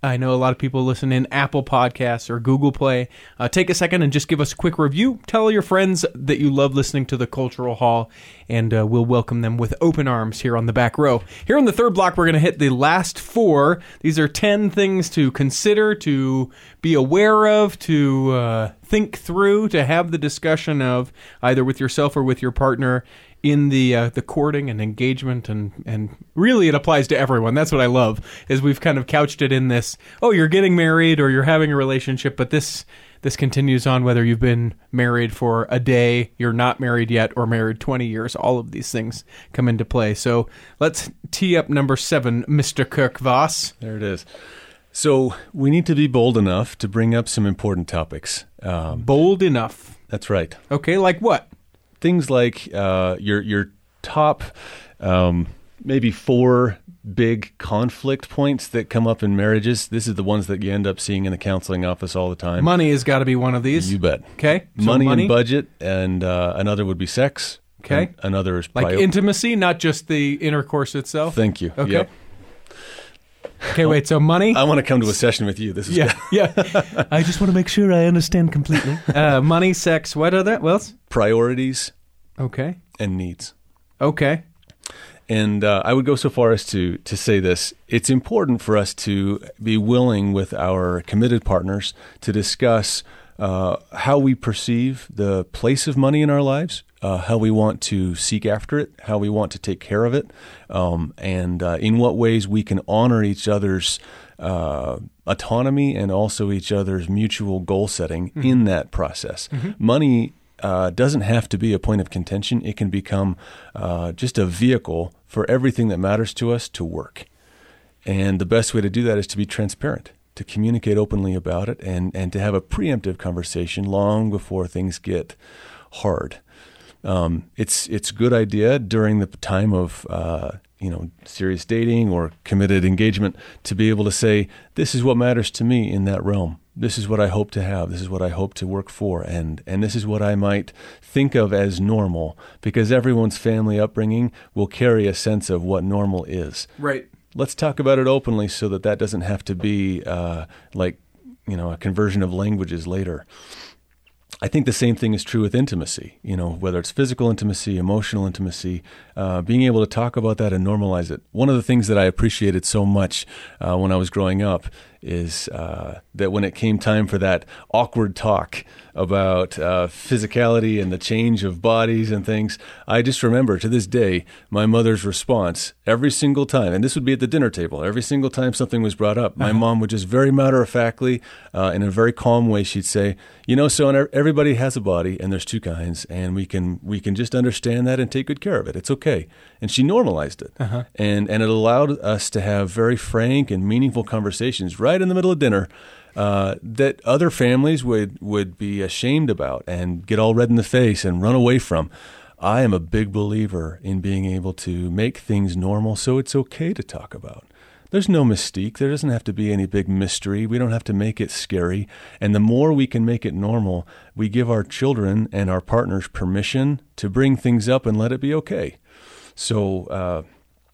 I know a lot of people listen in Apple Podcasts or Google Play. Uh, take a second and just give us a quick review. Tell your friends that you love listening to the Cultural Hall, and uh, we'll welcome them with open arms here on the back row. Here in the third block, we're going to hit the last four. These are ten things to consider, to be aware of, to uh, think through, to have the discussion of, either with yourself or with your partner, in the uh, the courting and engagement, and, and really it applies to everyone. That's what I love, is we've kind of couched it in this, oh, you're getting married or you're having a relationship, but this this continues on whether you've been married for a day, you're not married yet, or married twenty years. All of these things come into play. So let's tee up number seven, Mister Kirk Voss. There it is. So we need to be bold enough to bring up some important topics. Um, Bold enough. That's right. Okay, like what? Things like uh, your your top um, maybe four big conflict points that come up in marriages. This is the ones that you end up seeing in the counseling office all the time. Money has got to be one of these. You bet. Okay. So money, money and budget, and uh, another would be sex. Okay. And another is like prior- intimacy, not just the intercourse itself. Thank you. Okay. Yep. Okay, wait, so money? I want to come to a session with you. This is yeah, yeah. I just want to make sure I understand completely. Uh, money, sex, what are that? What else? priorities Okay. and needs. Okay. And uh, I would go so far as to to say this. It's important for us to be willing with our committed partners to discuss uh, how we perceive the place of money in our lives, uh, how we want to seek after it, how we want to take care of it, um, and uh, in what ways we can honor each other's uh, autonomy and also each other's mutual goal setting mm-hmm. in that process. Mm-hmm. Money Uh, doesn't have to be a point of contention. It can become uh, just a vehicle for everything that matters to us to work. And the best way to do that is to be transparent, to communicate openly about it, and, and to have a preemptive conversation long before things get hard. Um, it's it's a good idea during the time of uh, you know serious dating or committed engagement to be able to say, this is what matters to me in that realm. This is what I hope to have. This is what I hope to work for. And, and this is what I might think of as normal, because everyone's family upbringing will carry a sense of what normal is. Right. Let's talk about it openly so that that doesn't have to be uh, like, you know, a conversion of languages later. I think the same thing is true with intimacy, you know, whether it's physical intimacy, emotional intimacy, uh, being able to talk about that and normalize it. One of the things that I appreciated so much uh, when I was growing up is uh, that when it came time for that awkward talk about uh, physicality and the change of bodies and things, I just remember to this day my mother's response every single time, and this would be at the dinner table, every single time something was brought up, my uh-huh. mom would just very matter-of-factly, uh, in a very calm way, she'd say, you know, so everybody has a body, and there's two kinds, and we can we can just understand that and take good care of it. It's okay. And she normalized it. Uh-huh. And, and it allowed us to have very frank and meaningful conversations right in the middle of dinner uh, that other families would, would be ashamed about and get all red in the face and run away from. I am a big believer in being able to make things normal so it's okay to talk about. There's no mystique. There doesn't have to be any big mystery. We don't have to make it scary. And the more we can make it normal, we give our children and our partners permission to bring things up and let it be okay. So, uh,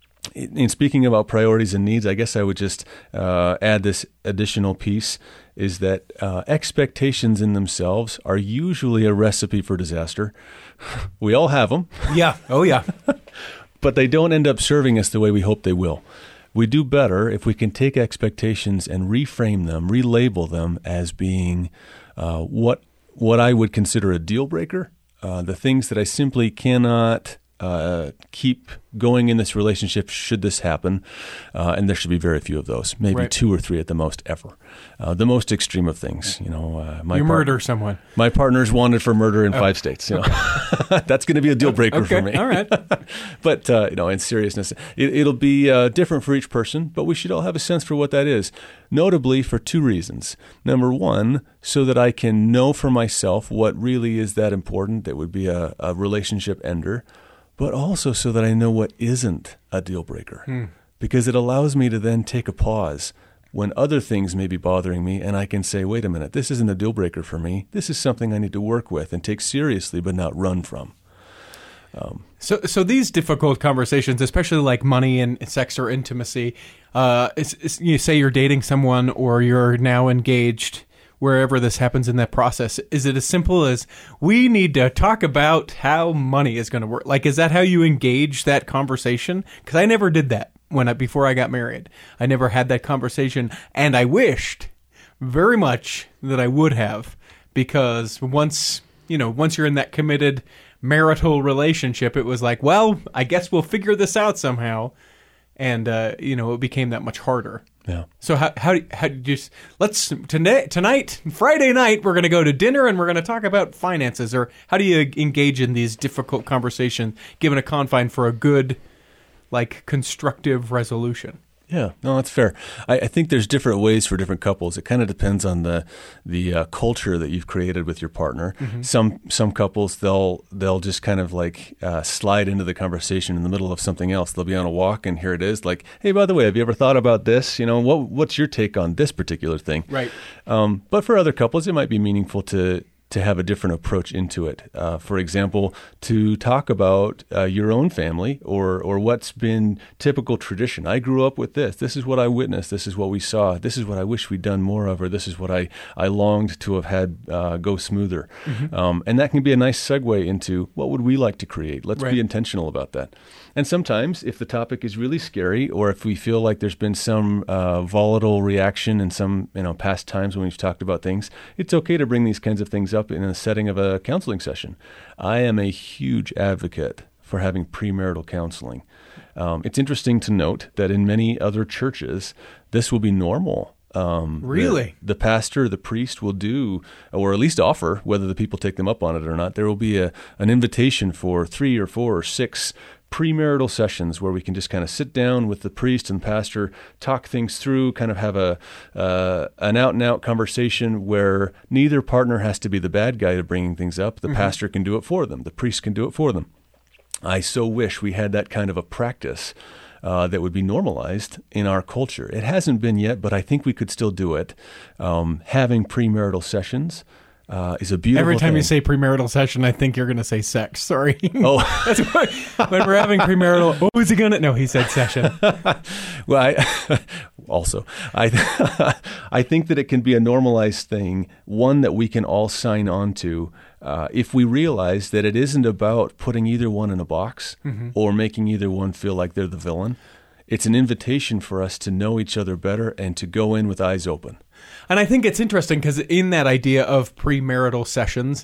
in speaking about priorities and needs, I guess I would just uh, add this additional piece, is that uh, expectations in themselves are usually a recipe for disaster. We all have them. Yeah. Oh, yeah. But they don't end up serving us the way we hope they will. We do better if we can take expectations and reframe them, relabel them as being uh, what what I would consider a deal breaker, uh, the things that I simply cannot Uh, keep going in this relationship should this happen, uh, and there should be very few of those, maybe right. two or three at the most ever. Uh, the most extreme of things, you know. Uh, my you part- murder someone. My partner's wanted for murder in oh. five states. You know, that's going to be a deal breaker okay. for me. All right, but uh, you know, in seriousness, it, it'll be uh, different for each person, but we should all have a sense for what that is. Notably, for two reasons. Number one, so that I can know for myself what really is that important that would be a, a relationship ender. But also so that I know what isn't a deal breaker, hmm. because it allows me to then take a pause when other things may be bothering me, and I can say, wait a minute, this isn't a deal breaker for me. This is something I need to work with and take seriously but not run from. Um, So, so these difficult conversations, especially like money and sex or intimacy, uh, it's, it's, you say you're dating someone or you're now engaged, wherever this happens in that process, is it as simple as we need to talk about how money is going to work? Like, is that how you engage that conversation? Because I never did that when I, before I got married. I never had that conversation, and I wished very much that I would have, because once, you know, once you're in that committed marital relationship, it was like, well, I guess we'll figure this out somehow. And, uh, you know, it became that much harder. Yeah. So how how how did you just, let's tonight tonight Friday night we're going to go to dinner and we're going to talk about finances, or how do you engage in these difficult conversations given a confine for a good, like, constructive resolution? Yeah, no, that's fair. I, I think there's different ways for different couples. It kind of depends on the the uh, culture that you've created with your partner. Mm-hmm. Some some couples, they'll they'll just kind of like uh, slide into the conversation in the middle of something else. They'll be on a walk, and here it is, like, hey, by the way, have you ever thought about this? You know, what what's your take on this particular thing? Right. Um, but for other couples, it might be meaningful to. to have a different approach into it. Uh, for example, to talk about uh, your own family or or what's been typical tradition. I grew up with this. This is what I witnessed. This is what we saw. This is what I wish we'd done more of, or this is what I, I longed to have had uh, go smoother. Mm-hmm. Um, and that can be a nice segue into what would we like to create. Let's right. be intentional about that. And sometimes if the topic is really scary, or if we feel like there's been some uh, volatile reaction in some you know past times when we've talked about things, it's okay to bring these kinds of things up in a setting of a counseling session. I am a huge advocate for having premarital counseling. Um, it's interesting to note that in many other churches, this will be normal. Um, really? The, the pastor, the priest will do, or at least offer, whether the people take them up on it or not, there will be a, an invitation for three or four or six premarital sessions where we can just kind of sit down with the priest and pastor, talk things through, kind of have a uh, an out-and-out conversation where neither partner has to be the bad guy to bringing things up. The mm-hmm. pastor can do it for them. The priest can do it for them. I so wish we had that kind of a practice uh, that would be normalized in our culture. It hasn't been yet, but I think we could still do it. Um, having premarital sessions Uh, is a beautiful Every time thing. you say premarital session, I think you're going to say sex. Sorry. Oh, That's what, when we're having premarital. Oh, is he going to? No, he said session. Well, I, also, I I think that it can be a normalized thing, one that we can all sign on to uh, if we realize that it isn't about putting either one in a box mm-hmm. or making either one feel like they're the villain. It's an invitation for us to know each other better and to go in with eyes open. And I think it's interesting because in that idea of premarital sessions,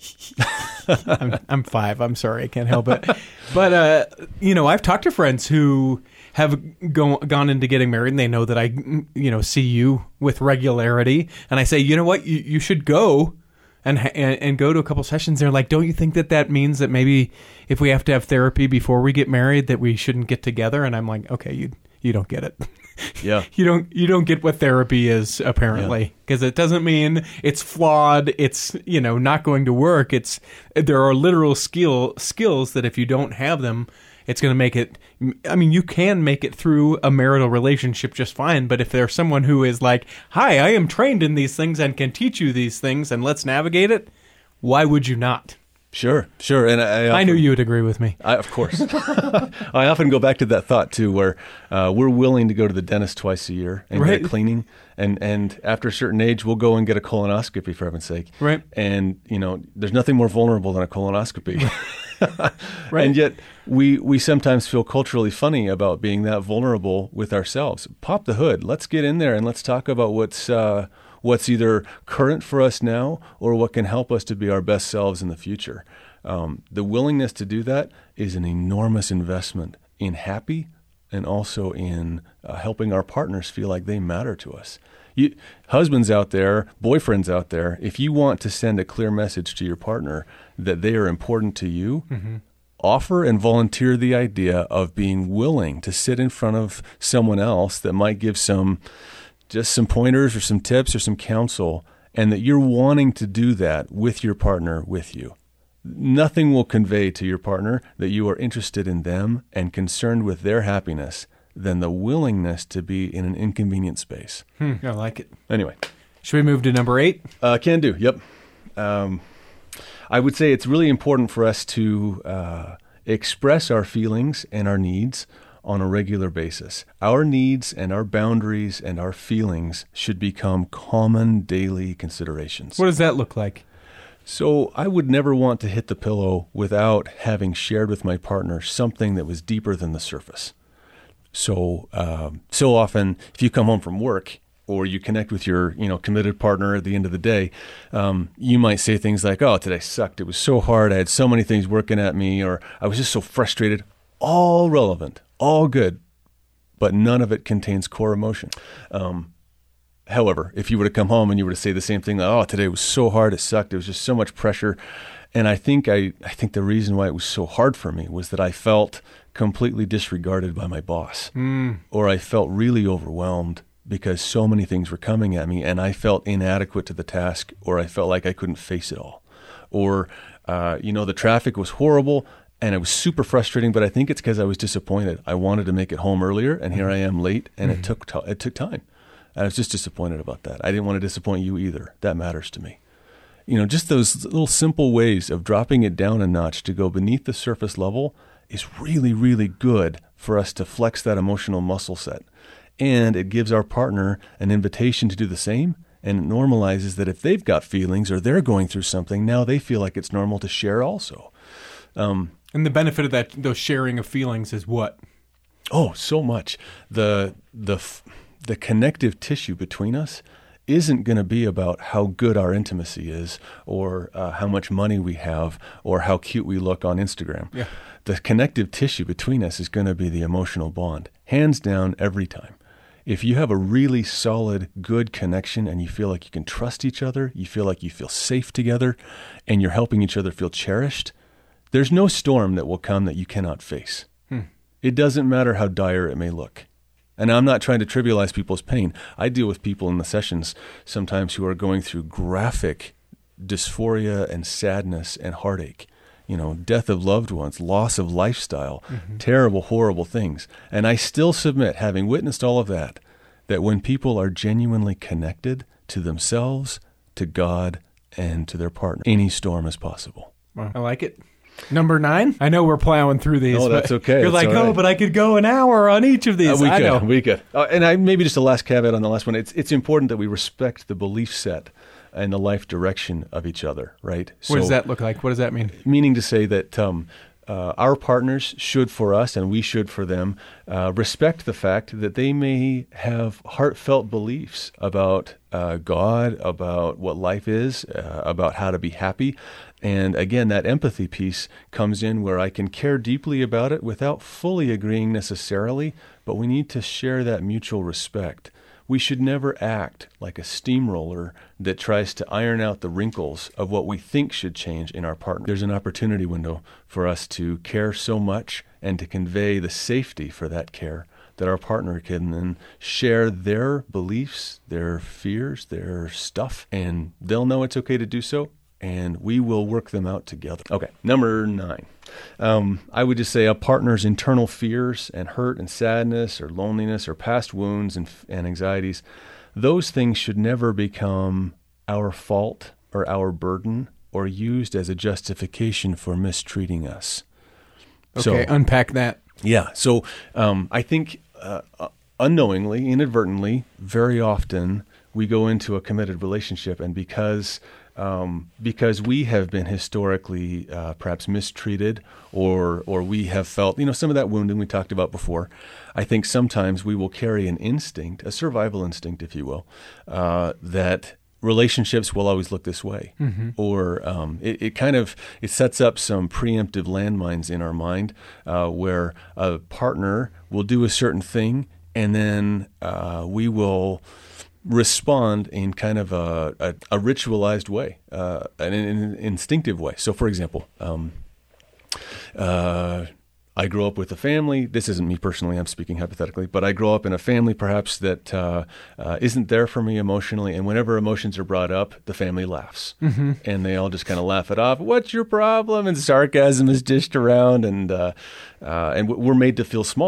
I'm, I'm five. I'm sorry, I can't help it. But, uh, you know, I've talked to friends who have go, gone into getting married, and they know that I, you know, see you with regularity. And I say, you know what, you, you should go and, and and go to a couple sessions. They're like, don't you think that that means that maybe if we have to have therapy before we get married, that we shouldn't get together? And I'm like, okay, you you don't get it. Yeah, you don't you don't get what therapy is, apparently, because yeah. it doesn't mean it's flawed. It's you know not going to work. It's there are literal skill skills that if you don't have them, it's going to make it. I mean, you can make it through a marital relationship just fine. But if there's someone who is like, "Hi, I am trained in these things and can teach you these things, and let's navigate it," why would you not? Sure, sure. And I, I, often, I knew you would agree with me. I, of course. I often go back to that thought, too, where uh, we're willing to go to the dentist twice a year and right. get a cleaning. And, and after a certain age, we'll go and get a colonoscopy, for heaven's sake. Right. And, you know, there's nothing more vulnerable than a colonoscopy. Right. And yet we, we sometimes feel culturally funny about being that vulnerable with ourselves. Pop the hood. Let's get in there and let's talk about what's... Uh, what's either current for us now or what can help us to be our best selves in the future. Um, the willingness to do that is an enormous investment in happy and also in uh, helping our partners feel like they matter to us. You, husbands out there, boyfriends out there, if you want to send a clear message to your partner that they are important to you, mm-hmm. offer and volunteer the idea of being willing to sit in front of someone else that might give some just some pointers or some tips or some counsel, and that you're wanting to do that with your partner with you. Nothing will convey to your partner that you are interested in them and concerned with their happiness than the willingness to be in an inconvenient space. Hmm, I like it. Anyway. Should we move to number eight? Uh, can do, yep. Um, I would say it's really important for us to uh, express our feelings and our needs on a regular basis. Our needs and our boundaries and our feelings should become common daily considerations. What does that look like? So I would never want to hit the pillow without having shared with my partner something that was deeper than the surface. So um, so often, if you come home from work or you connect with your you know committed partner at the end of the day, um, you might say things like, "Oh, today sucked. It was so hard. I had so many things working at me," or "I was just so frustrated." All relevant, all good, but none of it contains core emotion. Um, However, if you were to come home and you were to say the same thing, like, "Oh, today was so hard, it sucked, it was just so much pressure," and I think I, I think the reason why it was so hard for me was that I felt completely disregarded by my boss, mm. or I felt really overwhelmed because so many things were coming at me, and I felt inadequate to the task, or I felt like I couldn't face it all, or uh, you know, the traffic was horrible. And it was super frustrating, but I think it's because I was disappointed. I wanted to make it home earlier, and here I am late, and mm-hmm. it took t- it took time. I was just disappointed about that. I didn't want to disappoint you either. That matters to me. You know, just those little simple ways of dropping it down a notch to go beneath the surface level is really, really good for us to flex that emotional muscle set. And it gives our partner an invitation to do the same, and it normalizes that if they've got feelings or they're going through something, now they feel like it's normal to share also. Um, and the benefit of that, those sharing of feelings is what? Oh, so much. The the the connective tissue between us isn't going to be about how good our intimacy is, or uh, how much money we have, or how cute we look on Instagram. Yeah. The connective tissue between us is going to be the emotional bond, hands down, every time. If you have a really solid, good connection and you feel like you can trust each other, you feel like you feel safe together, and you're helping each other feel cherished, there's no storm that will come that you cannot face. Hmm. It doesn't matter how dire it may look. And I'm not trying to trivialize people's pain. I deal with people in the sessions sometimes who are going through graphic dysphoria and sadness and heartache. You know, death of loved ones, loss of lifestyle, mm-hmm. terrible, horrible things. And I still submit, having witnessed all of that, that when people are genuinely connected to themselves, to God, and to their partner, any storm is possible. Wow. I like it. Number nine? I know we're plowing through these. Oh, that's okay. You're that's like, oh, right. but I could go an hour on each of these. Uh, we I could, know. we could. Uh, and I, maybe just a last caveat on the last one. It's it's important that we respect the belief set and the life direction of each other, right? What so, does that look like? What does that mean? Meaning to say that um, uh, our partners should for us, and we should for them, uh, respect the fact that they may have heartfelt beliefs about uh, God, about what life is, uh, about how to be happy. And again, that empathy piece comes in where I can care deeply about it without fully agreeing necessarily, but we need to share that mutual respect. We should never act like a steamroller that tries to iron out the wrinkles of what we think should change in our partner. There's an opportunity window for us to care so much and to convey the safety for that care that our partner can then share their beliefs, their fears, their stuff, and they'll know it's okay to do so, and we will work them out together. Okay, number nine. Um, I would just say a partner's internal fears and hurt and sadness or loneliness or past wounds and, and anxieties, those things should never become our fault or our burden or used as a justification for mistreating us. Okay, so, unpack that. Yeah, so um, I think uh, unknowingly, inadvertently, very often we go into a committed relationship, and because Um, because we have been historically uh, perhaps mistreated, or or we have felt, you know, some of that wounding we talked about before. I think sometimes we will carry an instinct, a survival instinct, if you will, uh, that relationships will always look this way, mm-hmm. or um, it, it kind of it sets up some preemptive landmines in our mind uh, where a partner will do a certain thing, and then uh, we will respond in kind of a, a, a ritualized way, uh, an, an instinctive way. So, for example, um, uh, I grew up with a family. This isn't me personally. I'm speaking hypothetically, but I grew up in a family perhaps that uh, uh, isn't there for me emotionally. And whenever emotions are brought up, the family laughs, mm-hmm. and they all just kind of laugh it off. What's your problem? And sarcasm is dished around, and uh, uh, and we're made to feel small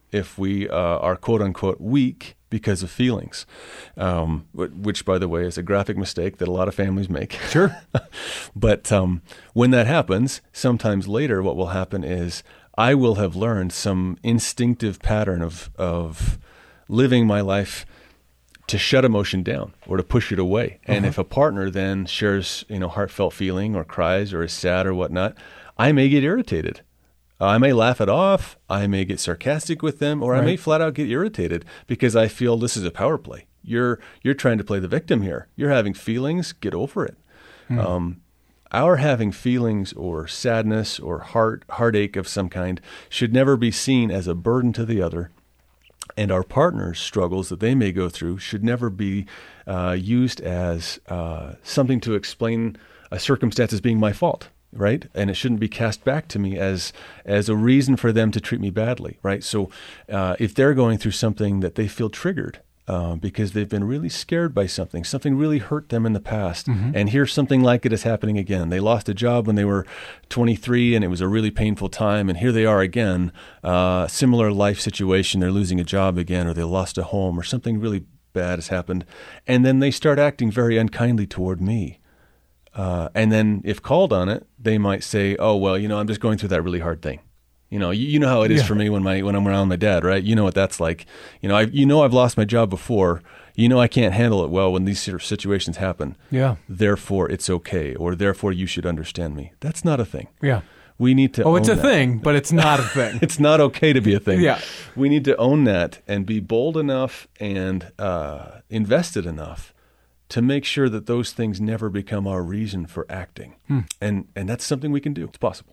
if we uh, are quote unquote weak because of feelings, um, which, by the way, is a graphic mistake that a lot of families make. Sure. But um, when that happens, sometimes later what will happen is I will have learned some instinctive pattern of of living my life to shut emotion down or to push it away. And Uh-huh. if a partner then shares, you know, heartfelt feeling or cries or is sad or whatnot, I may get irritated. I may laugh it off. I may get sarcastic with them, or I may Right. flat out get irritated because I feel this is a power play. You're you're trying to play the victim here. You're having feelings. Get over it. Um, our having feelings or sadness or heart heartache of some kind should never be seen as a burden to the other. And our partner's struggles that they may go through should never be uh, used as uh, something to explain a circumstance as being my fault, right? And it shouldn't be cast back to me as as a reason for them to treat me badly, right? So uh, if they're going through something that they feel triggered uh, because they've been really scared by something, something really hurt them in the past, Mm-hmm. and here's something like it is happening again. They lost a job when they were twenty-three and it was a really painful time, and here they are again, uh, similar life situation. They're losing a job again, or they lost a home, or something really bad has happened, and then they start acting very unkindly toward me. Uh, and then if called on it, they might say, oh, well, you know, I'm just going through that really hard thing. You know, you, you know how it is Yeah. for me when my when I'm around my dad, right? You know what that's like. You know, I you know I've lost my job before. You know I can't handle it well when these sort of situations happen. Yeah. Therefore, it's okay, or therefore you should understand me. That's not a thing. Yeah. We need to Oh, it's a own that. thing, but it's not a thing. It's not okay to be a thing. Yeah. We need to own that and be bold enough and uh, invested enough to make sure that those things never become our reason for acting. Hmm. And and that's something we can do. It's possible.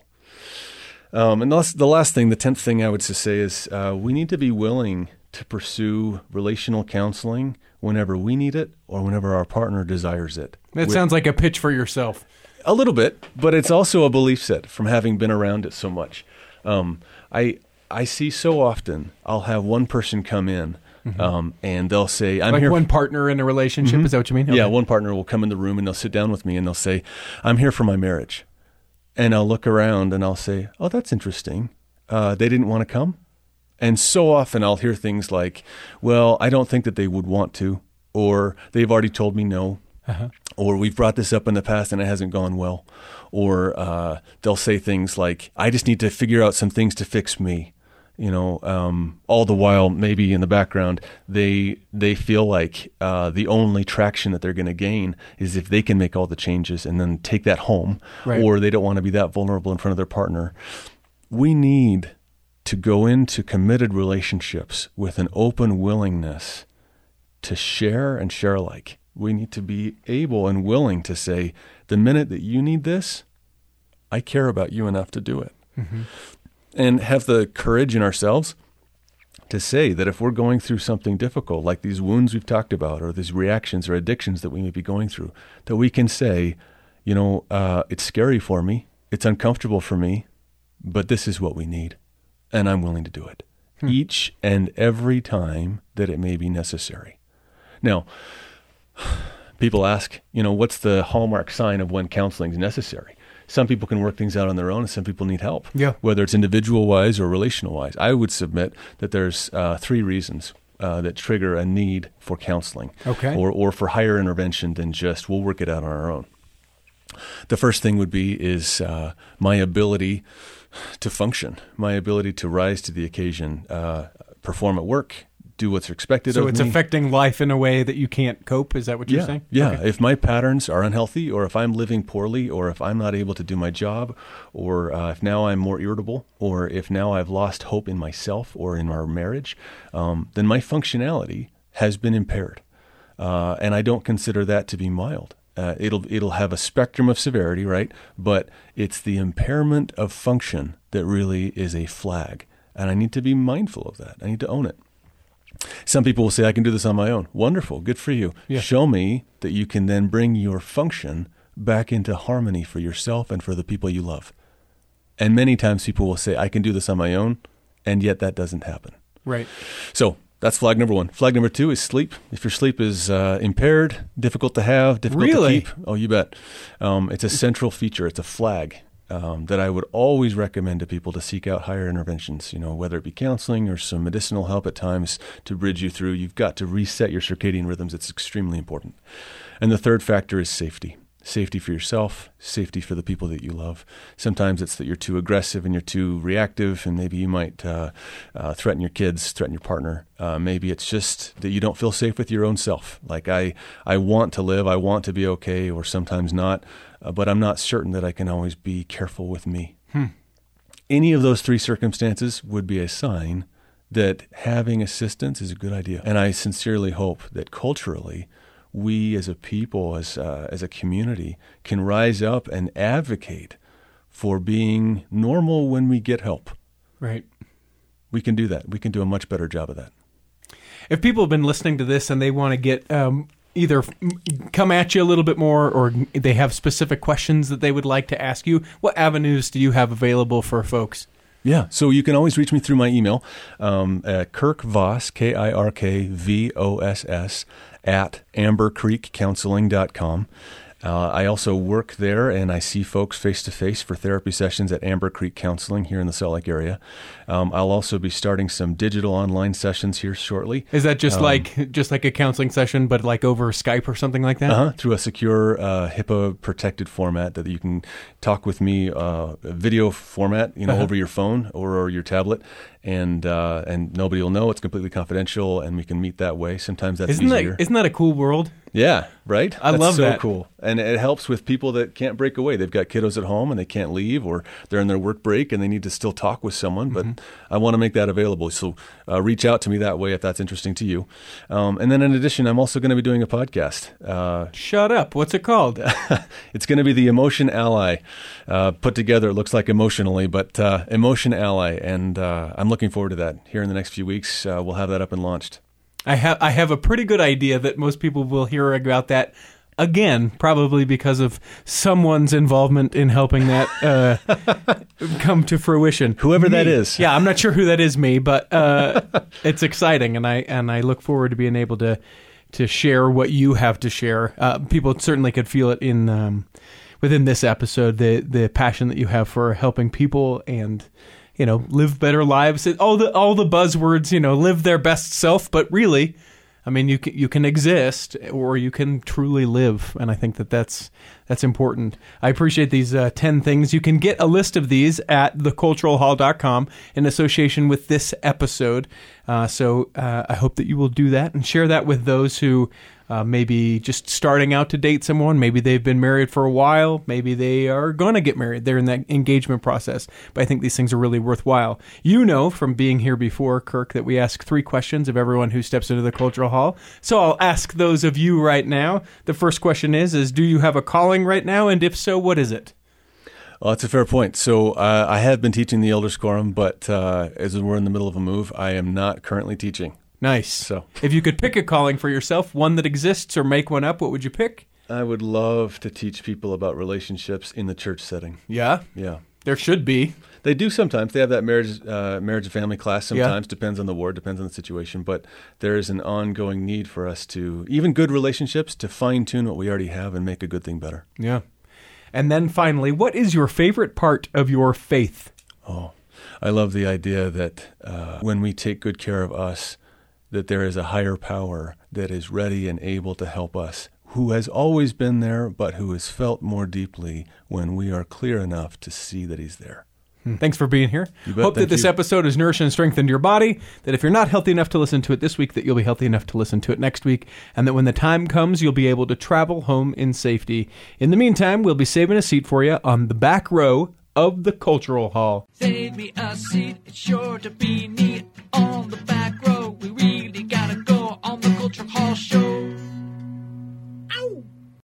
Um, and the last, the last thing, the tenth thing I would just say is uh, we need to be willing to pursue relational counseling whenever we need it or whenever our partner desires it. That With- sounds like a pitch for yourself. a little bit, but it's also a belief set from having been around it so much. Um, I I see so often I'll have one person come in um, and they'll say, "I'm Like here." one partner in a relationship, is that what you mean? Yeah, Okay. one partner will come in the room and they'll sit down with me and they'll say, "I'm here for my marriage," and I'll look around and I'll say, "Oh, that's interesting. Uh, they didn't want to come." And so often I'll hear things like, "Well, I don't think that they would want to," or "They've already told me no." Uh-huh. Or we've brought this up in the past and it hasn't gone well. Or uh, they'll say things like, I just need to figure out some things to fix me. You know, um, all the while, maybe in the background, they they feel like uh, the only traction that they're going to gain is if they can make all the changes and then take that home. Right. Or they don't want to be that vulnerable in front of their partner. We need to go into committed relationships with an open willingness to share and share alike. We need to be able and willing to say, the minute that you need this, I care about you enough to do it. Mm-hmm. And have the courage in ourselves to say that if we're going through something difficult, like these wounds we've talked about, or these reactions or addictions that we may be going through, that we can say, you know, uh, it's scary for me, it's uncomfortable for me, but this is what we need, and I'm willing to do it. Hmm. Each and every time that it may be necessary. Now, people ask, you know, what's the hallmark sign of when counseling is necessary? Some people can work things out on their own, and some people need help, Yeah. whether it's individual-wise or relational-wise. I would submit that there's uh, three reasons uh, that trigger a need for counseling, Okay. or or for higher intervention than just we'll work it out on our own. The first thing would be is uh, my ability to function, my ability to rise to the occasion, uh, perform at work, do what's expected So of it's me. affecting life in a way that you can't cope? Is that what you're yeah, saying? Yeah. Okay. If my patterns are unhealthy, or if I'm living poorly, or if I'm not able to do my job, or uh, if now I'm more irritable, or if now I've lost hope in myself or in our marriage, um, then my functionality has been impaired. Uh, and I don't consider that to be mild. Uh, it'll it'll have a spectrum of severity, right? But it's the impairment of function that really is a flag. And I need to be mindful of that. I need to own it. Some people will say, I can do this on my own. Wonderful. Good for you. Yeah. Show me that you can then bring your function back into harmony for yourself and for the people you love. And many times people will say, I can do this on my own, and yet that doesn't happen. Right. So that's flag number one. Flag number two is sleep. If your sleep is uh, impaired, difficult to have, difficult Really? to keep, oh, you bet. Um, it's a central feature. It's a flag. um, that I would always recommend to people to seek out higher interventions, you know, whether it be counseling or some medicinal help at times to bridge you through. You've got to reset your circadian rhythms. It's extremely important. And the third factor is safety. Safety for yourself, safety for the people that you love. Sometimes it's that you're too aggressive and you're too reactive, and maybe you might uh, uh, threaten your kids, threaten your partner. Uh, maybe it's just that you don't feel safe with your own self. Like, I, I want to live, I want to be okay, or sometimes not, uh, but I'm not certain that I can always be careful with me. Hmm. Any of those three circumstances would be a sign that having assistance is a good idea. And I sincerely hope that culturally, we as a people, as uh, as a community, can rise up and advocate for being normal when we get help. Right. We can do that. We can do a much better job of that. If people have been listening to this and they want to get um, either come at you a little bit more, or they have specific questions that they would like to ask you, what avenues do you have available for folks? Yeah, so you can always reach me through my email, um, at Kirk Voss, K I R K V O S S, at amber creek counseling dot com. Uh, I also work there, and I see folks face-to-face for therapy sessions at Amber Creek Counseling here in the Salt Lake area. Um, I'll also be starting some digital online sessions here shortly. Is that just um, like just like a counseling session, but like over Skype or something like that? Uh-huh, through a secure uh, HIPAA-protected format that you can talk with me, uh, video format, you know, Uh-huh. over your phone or, or your tablet, and uh, and nobody will know. It's completely confidential, and we can meet that way. Sometimes that's Isn't easier. that isn't that a cool world? Yeah, right? I That's love so that. cool. And it helps with people that can't break away. They've got kiddos at home and they can't leave, or they're in their work break and they need to still talk with someone. But Mm-hmm. I want to make that available. So uh, reach out to me that way if that's interesting to you. Um, and then in addition, I'm also going to be doing a podcast. Uh, Shut up. What's it called? it's going to be the Emotion Ally, uh, put together. It looks like emotionally, but uh, Emotion Ally. And uh, I'm looking forward to that. Here in the next few weeks, uh, we'll have that up and launched. I have I have a pretty good idea that most people will hear about that again, probably because of someone's involvement in helping that uh, come to fruition. Whoever that Me. is. Yeah, I'm not sure who that is, me, but uh, it's exciting, and I and I look forward to being able to to share what you have to share. Uh, people certainly could feel it in um, within this episode, the the passion that you have for helping people and, you know, live better lives. All the all the buzzwords, you know, live their best self, but really, I mean, you can, you can exist or you can truly live, and I think that that's that's important. I appreciate these uh, ten things. You can get a list of these at the cultural hall dot com in association with this episode. Uh, so uh, I hope that you will do that and share that with those who uh, maybe just starting out to date someone. Maybe they've been married for a while. Maybe they are going to get married. They're in that engagement process. But I think these things are really worthwhile. You know from being here before, Kirk, that we ask three questions of everyone who steps into the Cultural Hall. So I'll ask those of you right now. The first question is, is do you have a calling right now? And if so, what is it? Well, that's a fair point. So uh, I have been teaching the Elders Quorum, but uh, as we're in the middle of a move, I am not currently teaching. Nice. So if you could pick a calling for yourself, one that exists, or make one up, what would you pick? I would love to teach people about relationships in the church setting. Yeah? Yeah. There should be. They do sometimes. They have that marriage, uh, marriage and family class sometimes. Yeah. Depends on the ward, depends on the situation. But there is an ongoing need for us to, even good relationships, to fine-tune what we already have and make a good thing better. Yeah. And then finally, what is your favorite part of your faith? Oh, I love the idea that uh, when we take good care of us, that there is a higher power that is ready and able to help us, who has always been there, but who is felt more deeply when we are clear enough to see that he's there. Thanks for being here. You bet. Hope that Thank this you. episode has nourished and strengthened your body, that if you're not healthy enough to listen to it this week, that you'll be healthy enough to listen to it next week, and that when the time comes, you'll be able to travel home in safety. In the meantime, we'll be saving a seat for you on the back row of the Cultural Hall. Save me a seat, it's sure to be neat.